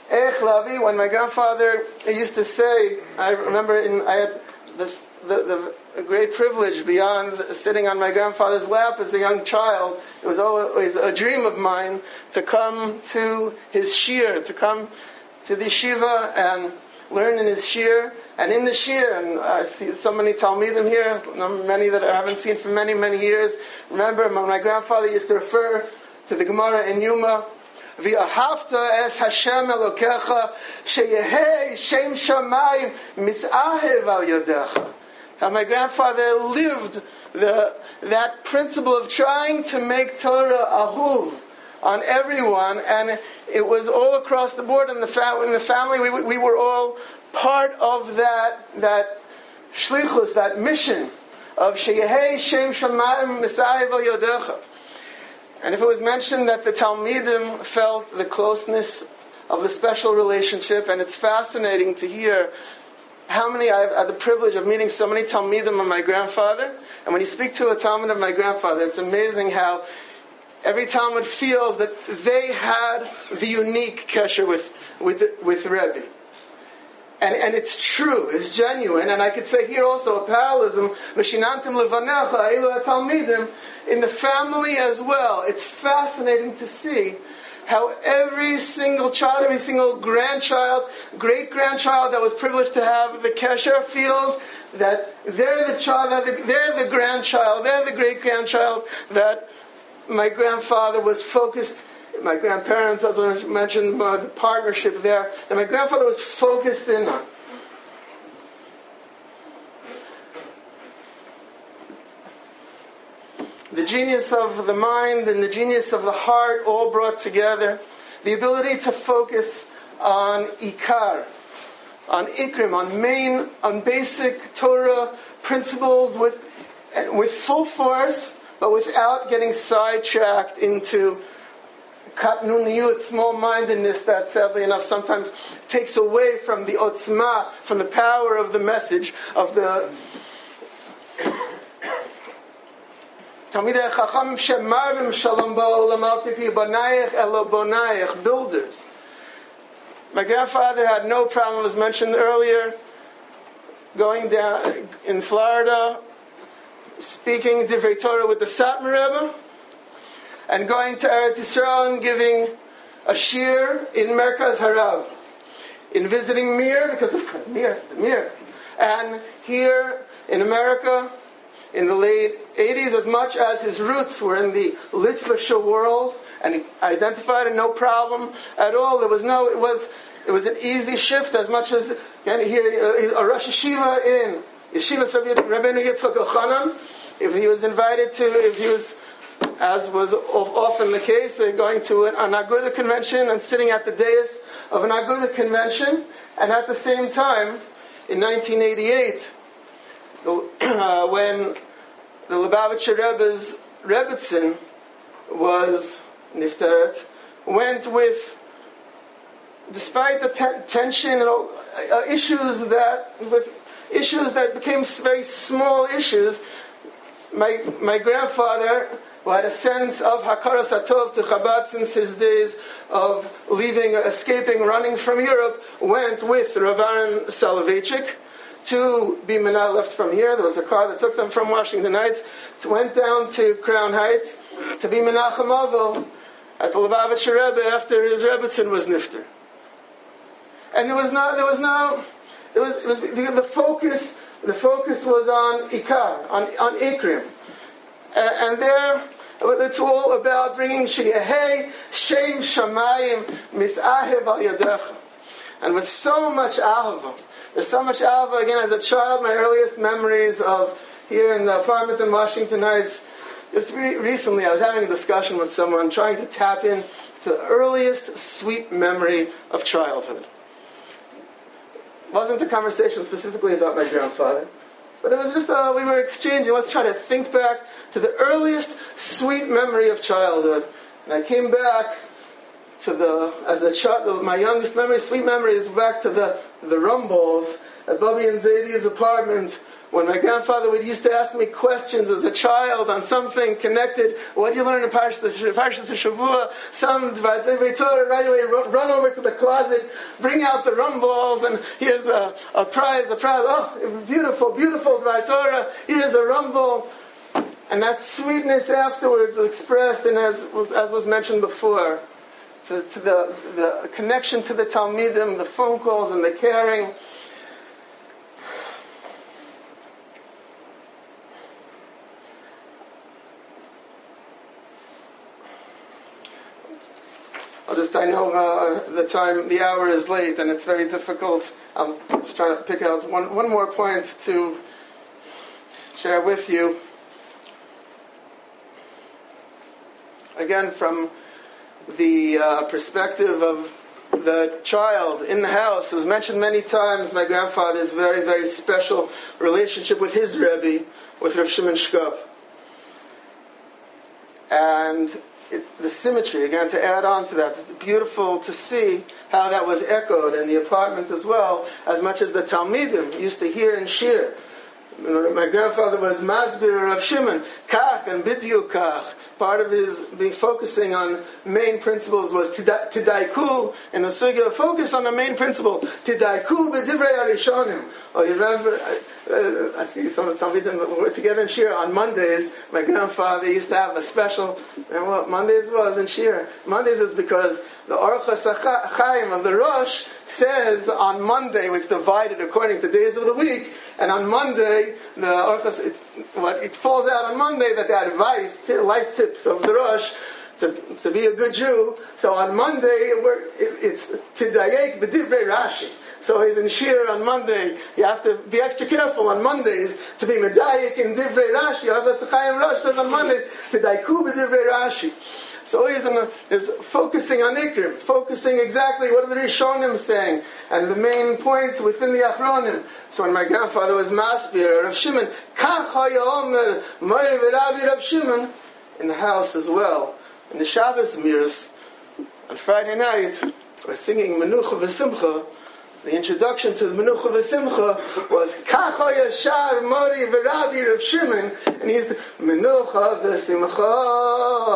When my grandfather used to say, I remember I had the great privilege beyond sitting on my grandfather's lap as a young child. It was always a dream of mine to come to his shir, to come to the yeshiva and learn in his shir. And in the shir, and I see so many Talmidim here, many that I haven't seen for many, many years. Remember, my grandfather used to refer to the Gemara in Yuma, V'ahavta es Hashem Elokecha sheyehei shem shamayim misahev al yadecha. How my grandfather lived that principle of trying to make Torah ahuv on everyone, and it was all across the board. In the family, we were all part of that shlichus, that mission of sheyehei shem shamayim misahev al yadecha. And if it was mentioned that the Talmidim felt the closeness of the special relationship, and it's fascinating to hear how many I've had the privilege of meeting so many Talmidim of my grandfather. And when you speak to a Talmid of my grandfather, it's amazing how every Talmid feels that they had the unique kesher with Rebbe. And it's true, it's genuine, and I could say here also a parallelism, V'shinantim levanecha elu haTalmidim, in the family as well. It's fascinating to see how every single child, every single grandchild, great-grandchild that was privileged to have the kesher feels that they're the child, they're the grandchild, they're the great-grandchild that my grandfather was focused. My grandparents, as I mentioned, the partnership there, that my grandfather was focused in on. The genius of the mind and the genius of the heart all brought together. The ability to focus on Ikar, on Ikrim, on basic Torah principles with full force, but without getting sidetracked into katnuniyut, small-mindedness that sadly enough sometimes takes away from the otzma, from the power of the message of the Talmidei Chachamim shemarvim shalom ba'olam al tipi banayich elo bonayich, builders. My grandfather had no problem, it was mentioned earlier, going down in Florida, speaking Divrei Torah with the Satmar Rebbe, and going to Eretz Yisrael and giving a shir in Merkaz Harav, in visiting Mir, because of Mir. And here in America, in the late 80s, as much as his roots were in the Litvische world, and he identified it, no problem at all. It was an easy shift, as much as here a Rosh Yeshiva in Yeshiva Rabbeinu Yitzchak Elchanan, if he was invited to, if he was, as was often the case, they're going to an Aguda convention and sitting at the dais of an Aguda convention, and at the same time, in 1988, when the Lubavitcher Rebbe's Rebbetzin was Nifteret, went with, despite the tension and issues that became very small issues, my grandfather, who had a sense of Hakaras Hatov to Chabad since his days of leaving, escaping, running from Europe, went with Rav Aaron Soloveitchik to be Menah, left from here. There was a car that took them from Washington Heights, went down to Crown Heights to be Menachem Avil at the Lubavitcher Rebbe after his Rebbetzin was nifter. And the focus was on Ikar, on Ikrim. And there, it's all about bringing Sheyehei Shem Shamayim Misahev Al Yadecha. And with so much ahava, there's so much ahava. Again, as a child, my earliest memories of here in the apartment in Washington Heights, just recently I was having a discussion with someone trying to tap in to the earliest sweet memory of childhood. It wasn't a conversation specifically about my grandfather, but it was just we were exchanging. Let's try to think back to the earliest sweet memory of childhood. And I came back to my youngest memory, sweet memory, is back to the Rumballs at Bubby and Zadie's apartment when my grandfather would used to ask me questions as a child on something connected, what do you learn in Parshas Shavua? Some Dvar Torah, right away run over to the closet, bring out the rum balls, and here's a prize. Oh, beautiful, beautiful Dvar Torah. Here's a rum ball. And that sweetness afterwards expressed, and as was mentioned before, to the connection to the Talmidim, the phone calls and the caring. I know the hour is late, and it's very difficult. I'm just trying to pick out one more point to share with you. Again, from the perspective of the child in the house, it was mentioned many times, my grandfather's very, very special relationship with his Rebbe, with Rav Shimon Shkop. And the symmetry, again, to add on to that, it's beautiful to see how that was echoed in the apartment as well, as much as the Talmidim used to hear and shir. My grandfather was Masbir of Shimon, Kach and Bidyu Kach. Part of his being focusing on main principles was Tidaiku, in the Sugya, focus on the main principle, Tidaiku b'divrei Arishonim. Oh, you remember, I see some of the Talmidim were together in Shir on Mondays. My grandfather used to have a special, remember what Mondays was in Shir? Mondays is because the Orchos Chaim of the Rosh says on Monday, it's divided according to days of the week, and on Monday, the Orchos, it falls out on Monday that the advice, life tips of the Rosh, to be a good Jew. So on Monday, it's Tidayek b'divrei Rashi. So he's in Shir on Monday. You have to be extra careful on Mondays to be Medayek in Divrei Rashi. Orchos Chaim Rosh says on Monday, Tidayku b'divrei Rashi. So he's is focusing on Ikrim, focusing exactly what are the Rishonim saying, and the main points within the Achronim. So when my grandfather was Masbir, Rav Shimon, Kach haya omer, Mori v'Ravi Rav Shimon, in the house as well. In the Shabbos Miras, on Friday night, we're singing Menucha v'Simcha. The introduction to the Menucha v'Simcha was Kach haya Mori v'Ravi Rav Shimon, and he's the Menucha v'Simcha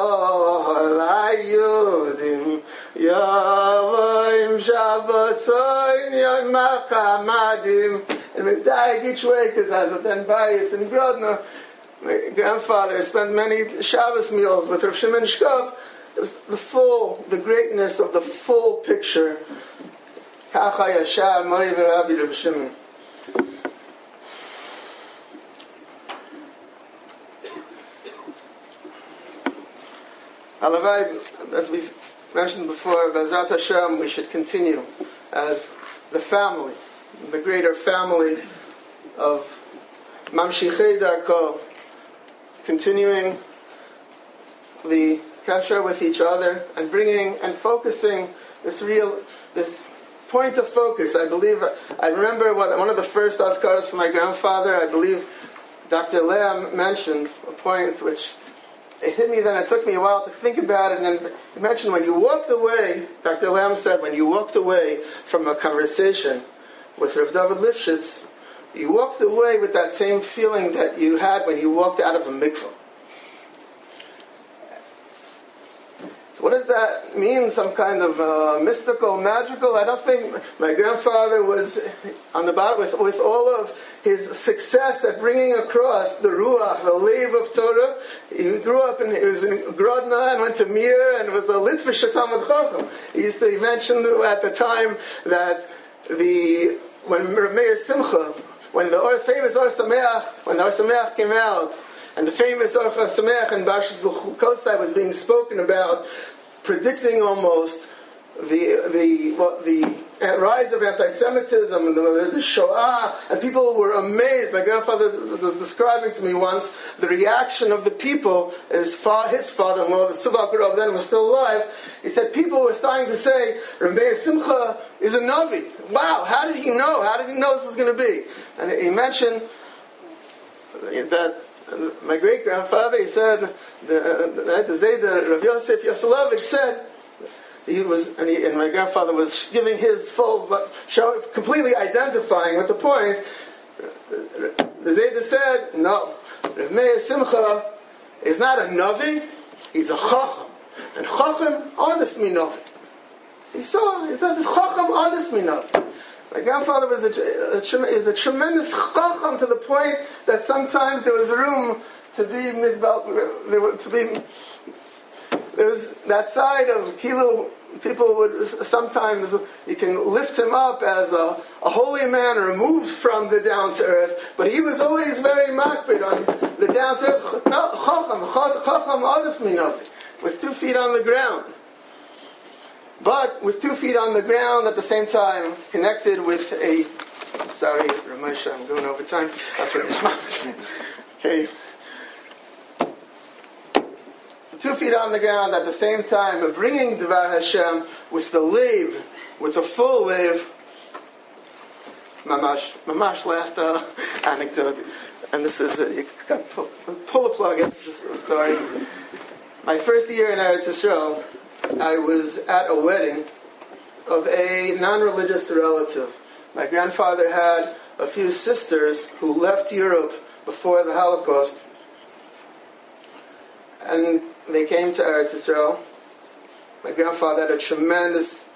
Layudim Yavoim Shabbosoin Yom Kamadim. And Medayek each way, because as a Ben Bayis in Grodno, my grandfather spent many Shabbos meals with Rav Shimon Shkop. It was the greatness of the full picture. Kacha Yashar Mori v'Rabi Rav Shimon. Halavai, as we mentioned before, B'ezrat Hashem, we should continue as the family, the greater family of Mamshichei Darko, continuing the kasher with each other and bringing and focusing this point of focus. I remember one of the first Azkaras for my grandfather. I believe Dr. Leah mentioned a point which it hit me. Then it took me a while to think about it. And then he mentioned when you walked away. Dr. Lamb said when you walked away from a conversation with Rav David Lifshitz, you walked away with that same feeling that you had when you walked out of a mikveh. So what does that mean? Some kind of mystical, magical? I don't think my grandfather was on the bottom with all of his success at bringing across the Ruach, the Lev of Torah. He grew up he was in Grodno and went to Mir and was a Litvish Talmid Chacham. He mentioned at the time that when Meir Simcha, when the famous Or Sameach came out, and the famous Or Sameach and Barshas B'chukosai was being spoken about, predicting almost the rise of anti-Semitism and the Shoah, and people were amazed. My grandfather was describing to me once the reaction of the people. His father-in-law, the Suvak Rav, then was still alive. He said people were starting to say, Meir Simcha is a Navi. Wow, how did he know? How did he know this was going to be? And he mentioned that my great-grandfather, he said, the Zayda Rav Yosef Yosefovich said, and my grandfather was giving his full, completely identifying with the point. The the Zayda said, no, Rav Meir Simcha is not a Navi, he's a Chacham. And Chacham Adif Minavi. He said, this Chacham Adif Minavi. My grandfather is a tremendous Chacham to the point that sometimes there was room to be there was that side of Kilo. People would sometimes, you can lift him up as a holy man removed from the down to earth, but he was always very makbid on the down to earth. Chacham Adif Minavi, with 2 feet on the ground. But with 2 feet on the ground at the same time, connected with a. Sorry, Ramesh, I'm going over time. I'll finish. Okay. 2 feet on the ground at the same time, of bringing Dvar Hashem with the lave, with the full lave. Mamash last anecdote, and this is you can pull a plug. It's just a story. My first year in Eretz Yisrael, I was at a wedding of a non-religious relative. My grandfather had a few sisters who left Europe before the Holocaust, and they came to Eretz Yisrael. My grandfather had a tremendous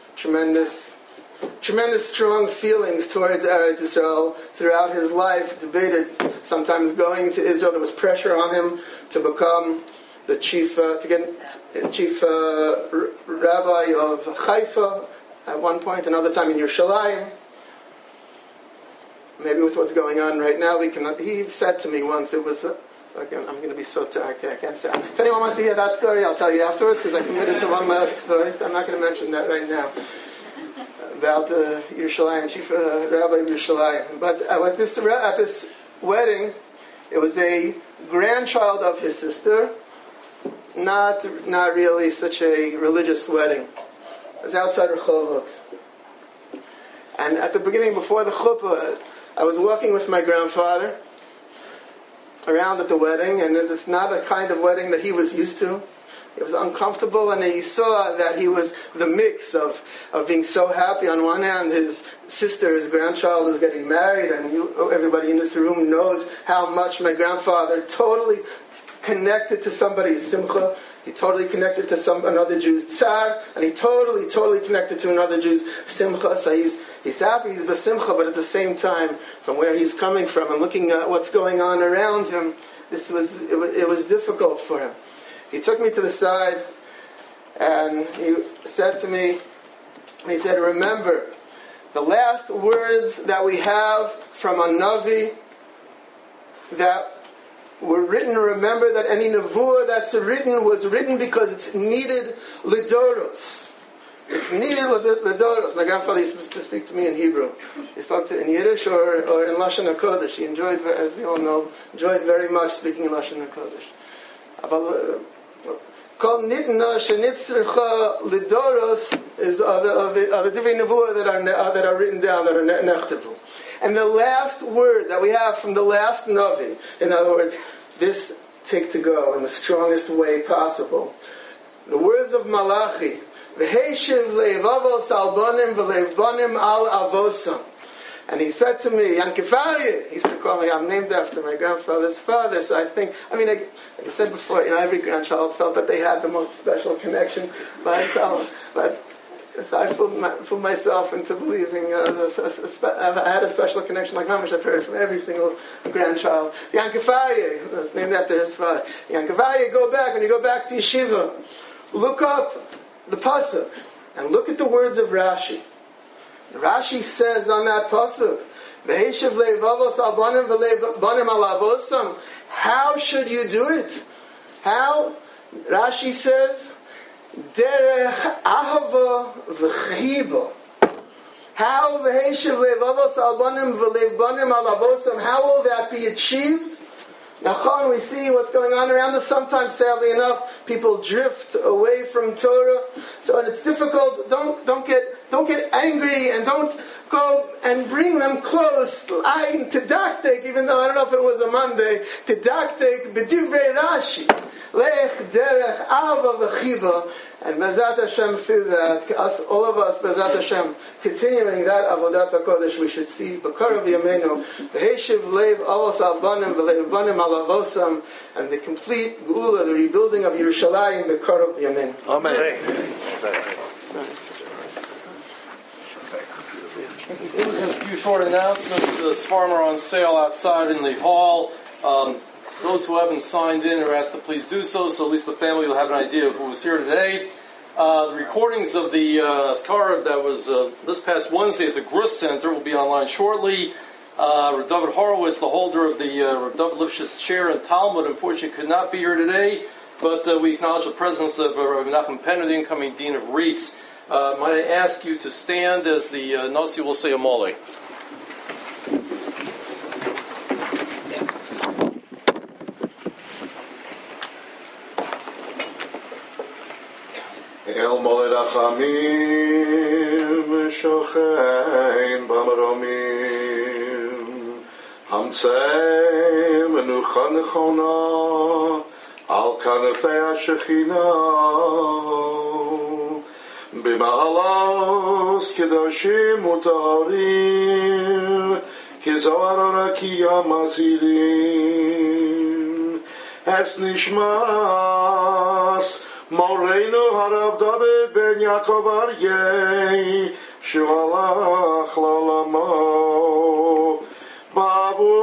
strong feelings towards Eretz Yisrael throughout his life. Debated sometimes going to Israel. There was pressure on him to become the chief rabbi of Haifa at one point. Another time in Yerushalayim. Maybe with what's going on right now, he said to me once, it was. Again, I'm going to be so I can't say. If anyone wants to hear that story, I'll tell you afterwards, because I committed to one last story, so I'm not going to mention that right now. About Yerushalayim, Chief Rabbi of Yerushalayim. But at this wedding, it was a grandchild of his sister, not really such a religious wedding. It was outside Rehovot. And at the beginning, before the chuppah, I was walking with my grandfather around at the wedding, and it's not a kind of wedding that he was used to. It was uncomfortable, and you saw that he was the mix of being so happy. On one hand, his sister, his grandchild, is getting married, and everybody in this room knows how much my grandfather totally connected to somebody's simcha. He totally connected to another Jew's tsar, and he totally connected to another Jew's simcha. So he's happy, he's besimcha, but at the same time, from where he's coming from and looking at what's going on around him, it was difficult for him. He took me to the side, and he said to me, he said, remember, the last words that we have from a Navi that were written, remember that any nevuah that's written was written because it's needed lidoros. It's needed lidoros. My grandfather used to speak to me in Hebrew. He spoke in Yiddish or in Lashon HaKodesh. He enjoyed, as we all know, very much speaking in Lashon HaKodesh. Called nitna shenitzricha lidoros is are the divrei nevuah that are written down, that are nechtevu. And the last word that we have from the last Navi, in other words, this take to go in the strongest way possible. The words of Malachi, V'heishiv le'evavos al bonim v'le'ev bonim al avosam. And he said to me, Yankifari, he used to call me, I'm named after my grandfather's father, so like I said before, every grandchild felt that they had the most special connection by itself, so I fooled myself into believing I had a special connection like Mamish. I've heard from every single grandchild. Yankifari, named after his father. Yankifari, when you go back to yeshiva, look up the pasuk and look at the words of Rashi. Rashi says on that pasuk, "V'heishiv le'evavos al banim v'le'banim al avosam." How should you do it? How? Rashi says, "Derech ahava v'chiba." How v'heishiv le'evavos al banim v'le'banim al avosam? How will that be achieved? Nachon, we see what's going on around us. Sometimes, sadly enough, people drift away from Torah. So it's difficult. Don't get angry, and don't go and bring them close. Tedaktek, even though I don't know if it was a Monday, Tedaktek b'divrei Rashi. Lech derech ava v'chiva. And Bezat Hashem, through that, us, all of us, Bezat Hashem, continuing that Avodat HaKodesh, we should see B'karav Yameinu, V'heshiv Leiv Avos Al-Banim, V'leiv Banim Al-Avosam, and the complete Geula, the rebuilding of Yerushalayim, B'karav Yameinu. Amen. A few short announcements. The Sfarim are on sale outside in the hall. Those who haven't signed in are asked to please do so at least the family will have an idea of who was here today. The recordings of the Askara that was this past Wednesday at the Gruss Center will be online shortly. Rav David Horowitz, the holder of the Rav David Lipschitz chair in Talmud, unfortunately could not be here today, but we acknowledge the presence of Rav Nachum Penner, the incoming Dean of REITs. Might I ask you to stand as the Nasi will say a mole. El Moled Achamim Shochein B'Maromim Hamtzei Menucha Nechona Al Kanefei HaShechina B'Ma'alos Kedoshim Utarim Kezohar Rakia Mazilim Es Nishmas Moreinu Harav David ben Yaakov Aryeh Shuvalach Lalamo Babu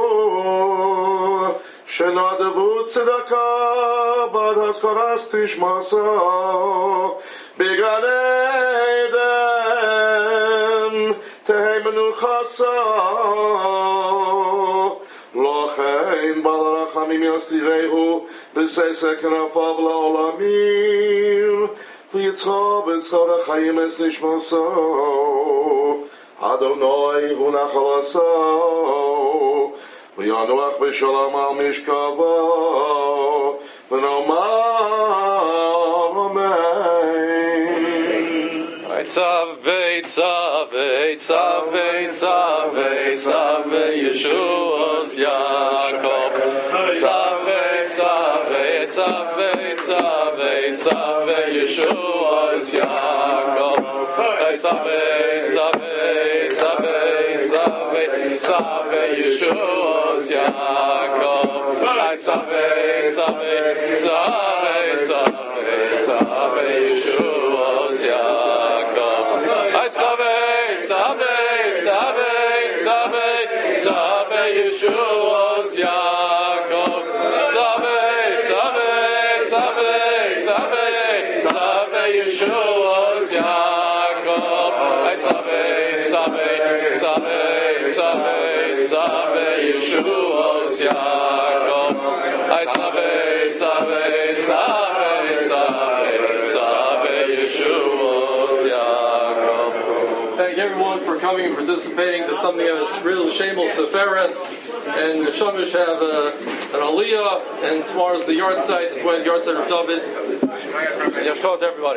Shenadavu Tzedaka Bad HaZkoras Tishmasa Began Eden Tehei Menuchasa Lochein Balarachamim Yoslivehu B'Seisek Nafav La'olamim V'yitzcha B'Tzara Chayim Es Nishmaso Adonai Hu Nachalaso V'yanuach B'Shalom Al Mishkava V'nomar Amen. Eitzav Beitzav Eitzav Beitzav Eitzav Yeshua's Yaakov Eitzav Beitzav Eitzav Beitzav Eitzav Yeshua's Yaakov Eitzav Beitzav Eitzav Eitzav Eitzav Yeshua's Yaakov Eitzav Beitzav Eitzav Eitzav Eitzav Yeshua's Yaakov Yeshua's Yaakov Yeshua's Yaakov Yeshua's Yaakov Thank everyone for coming and participating to something that's really Shemos Seferes. And the Shamish have an Aliyah, and tomorrow's the yard site, the 20th yard site of David. And Yashkot to everybody.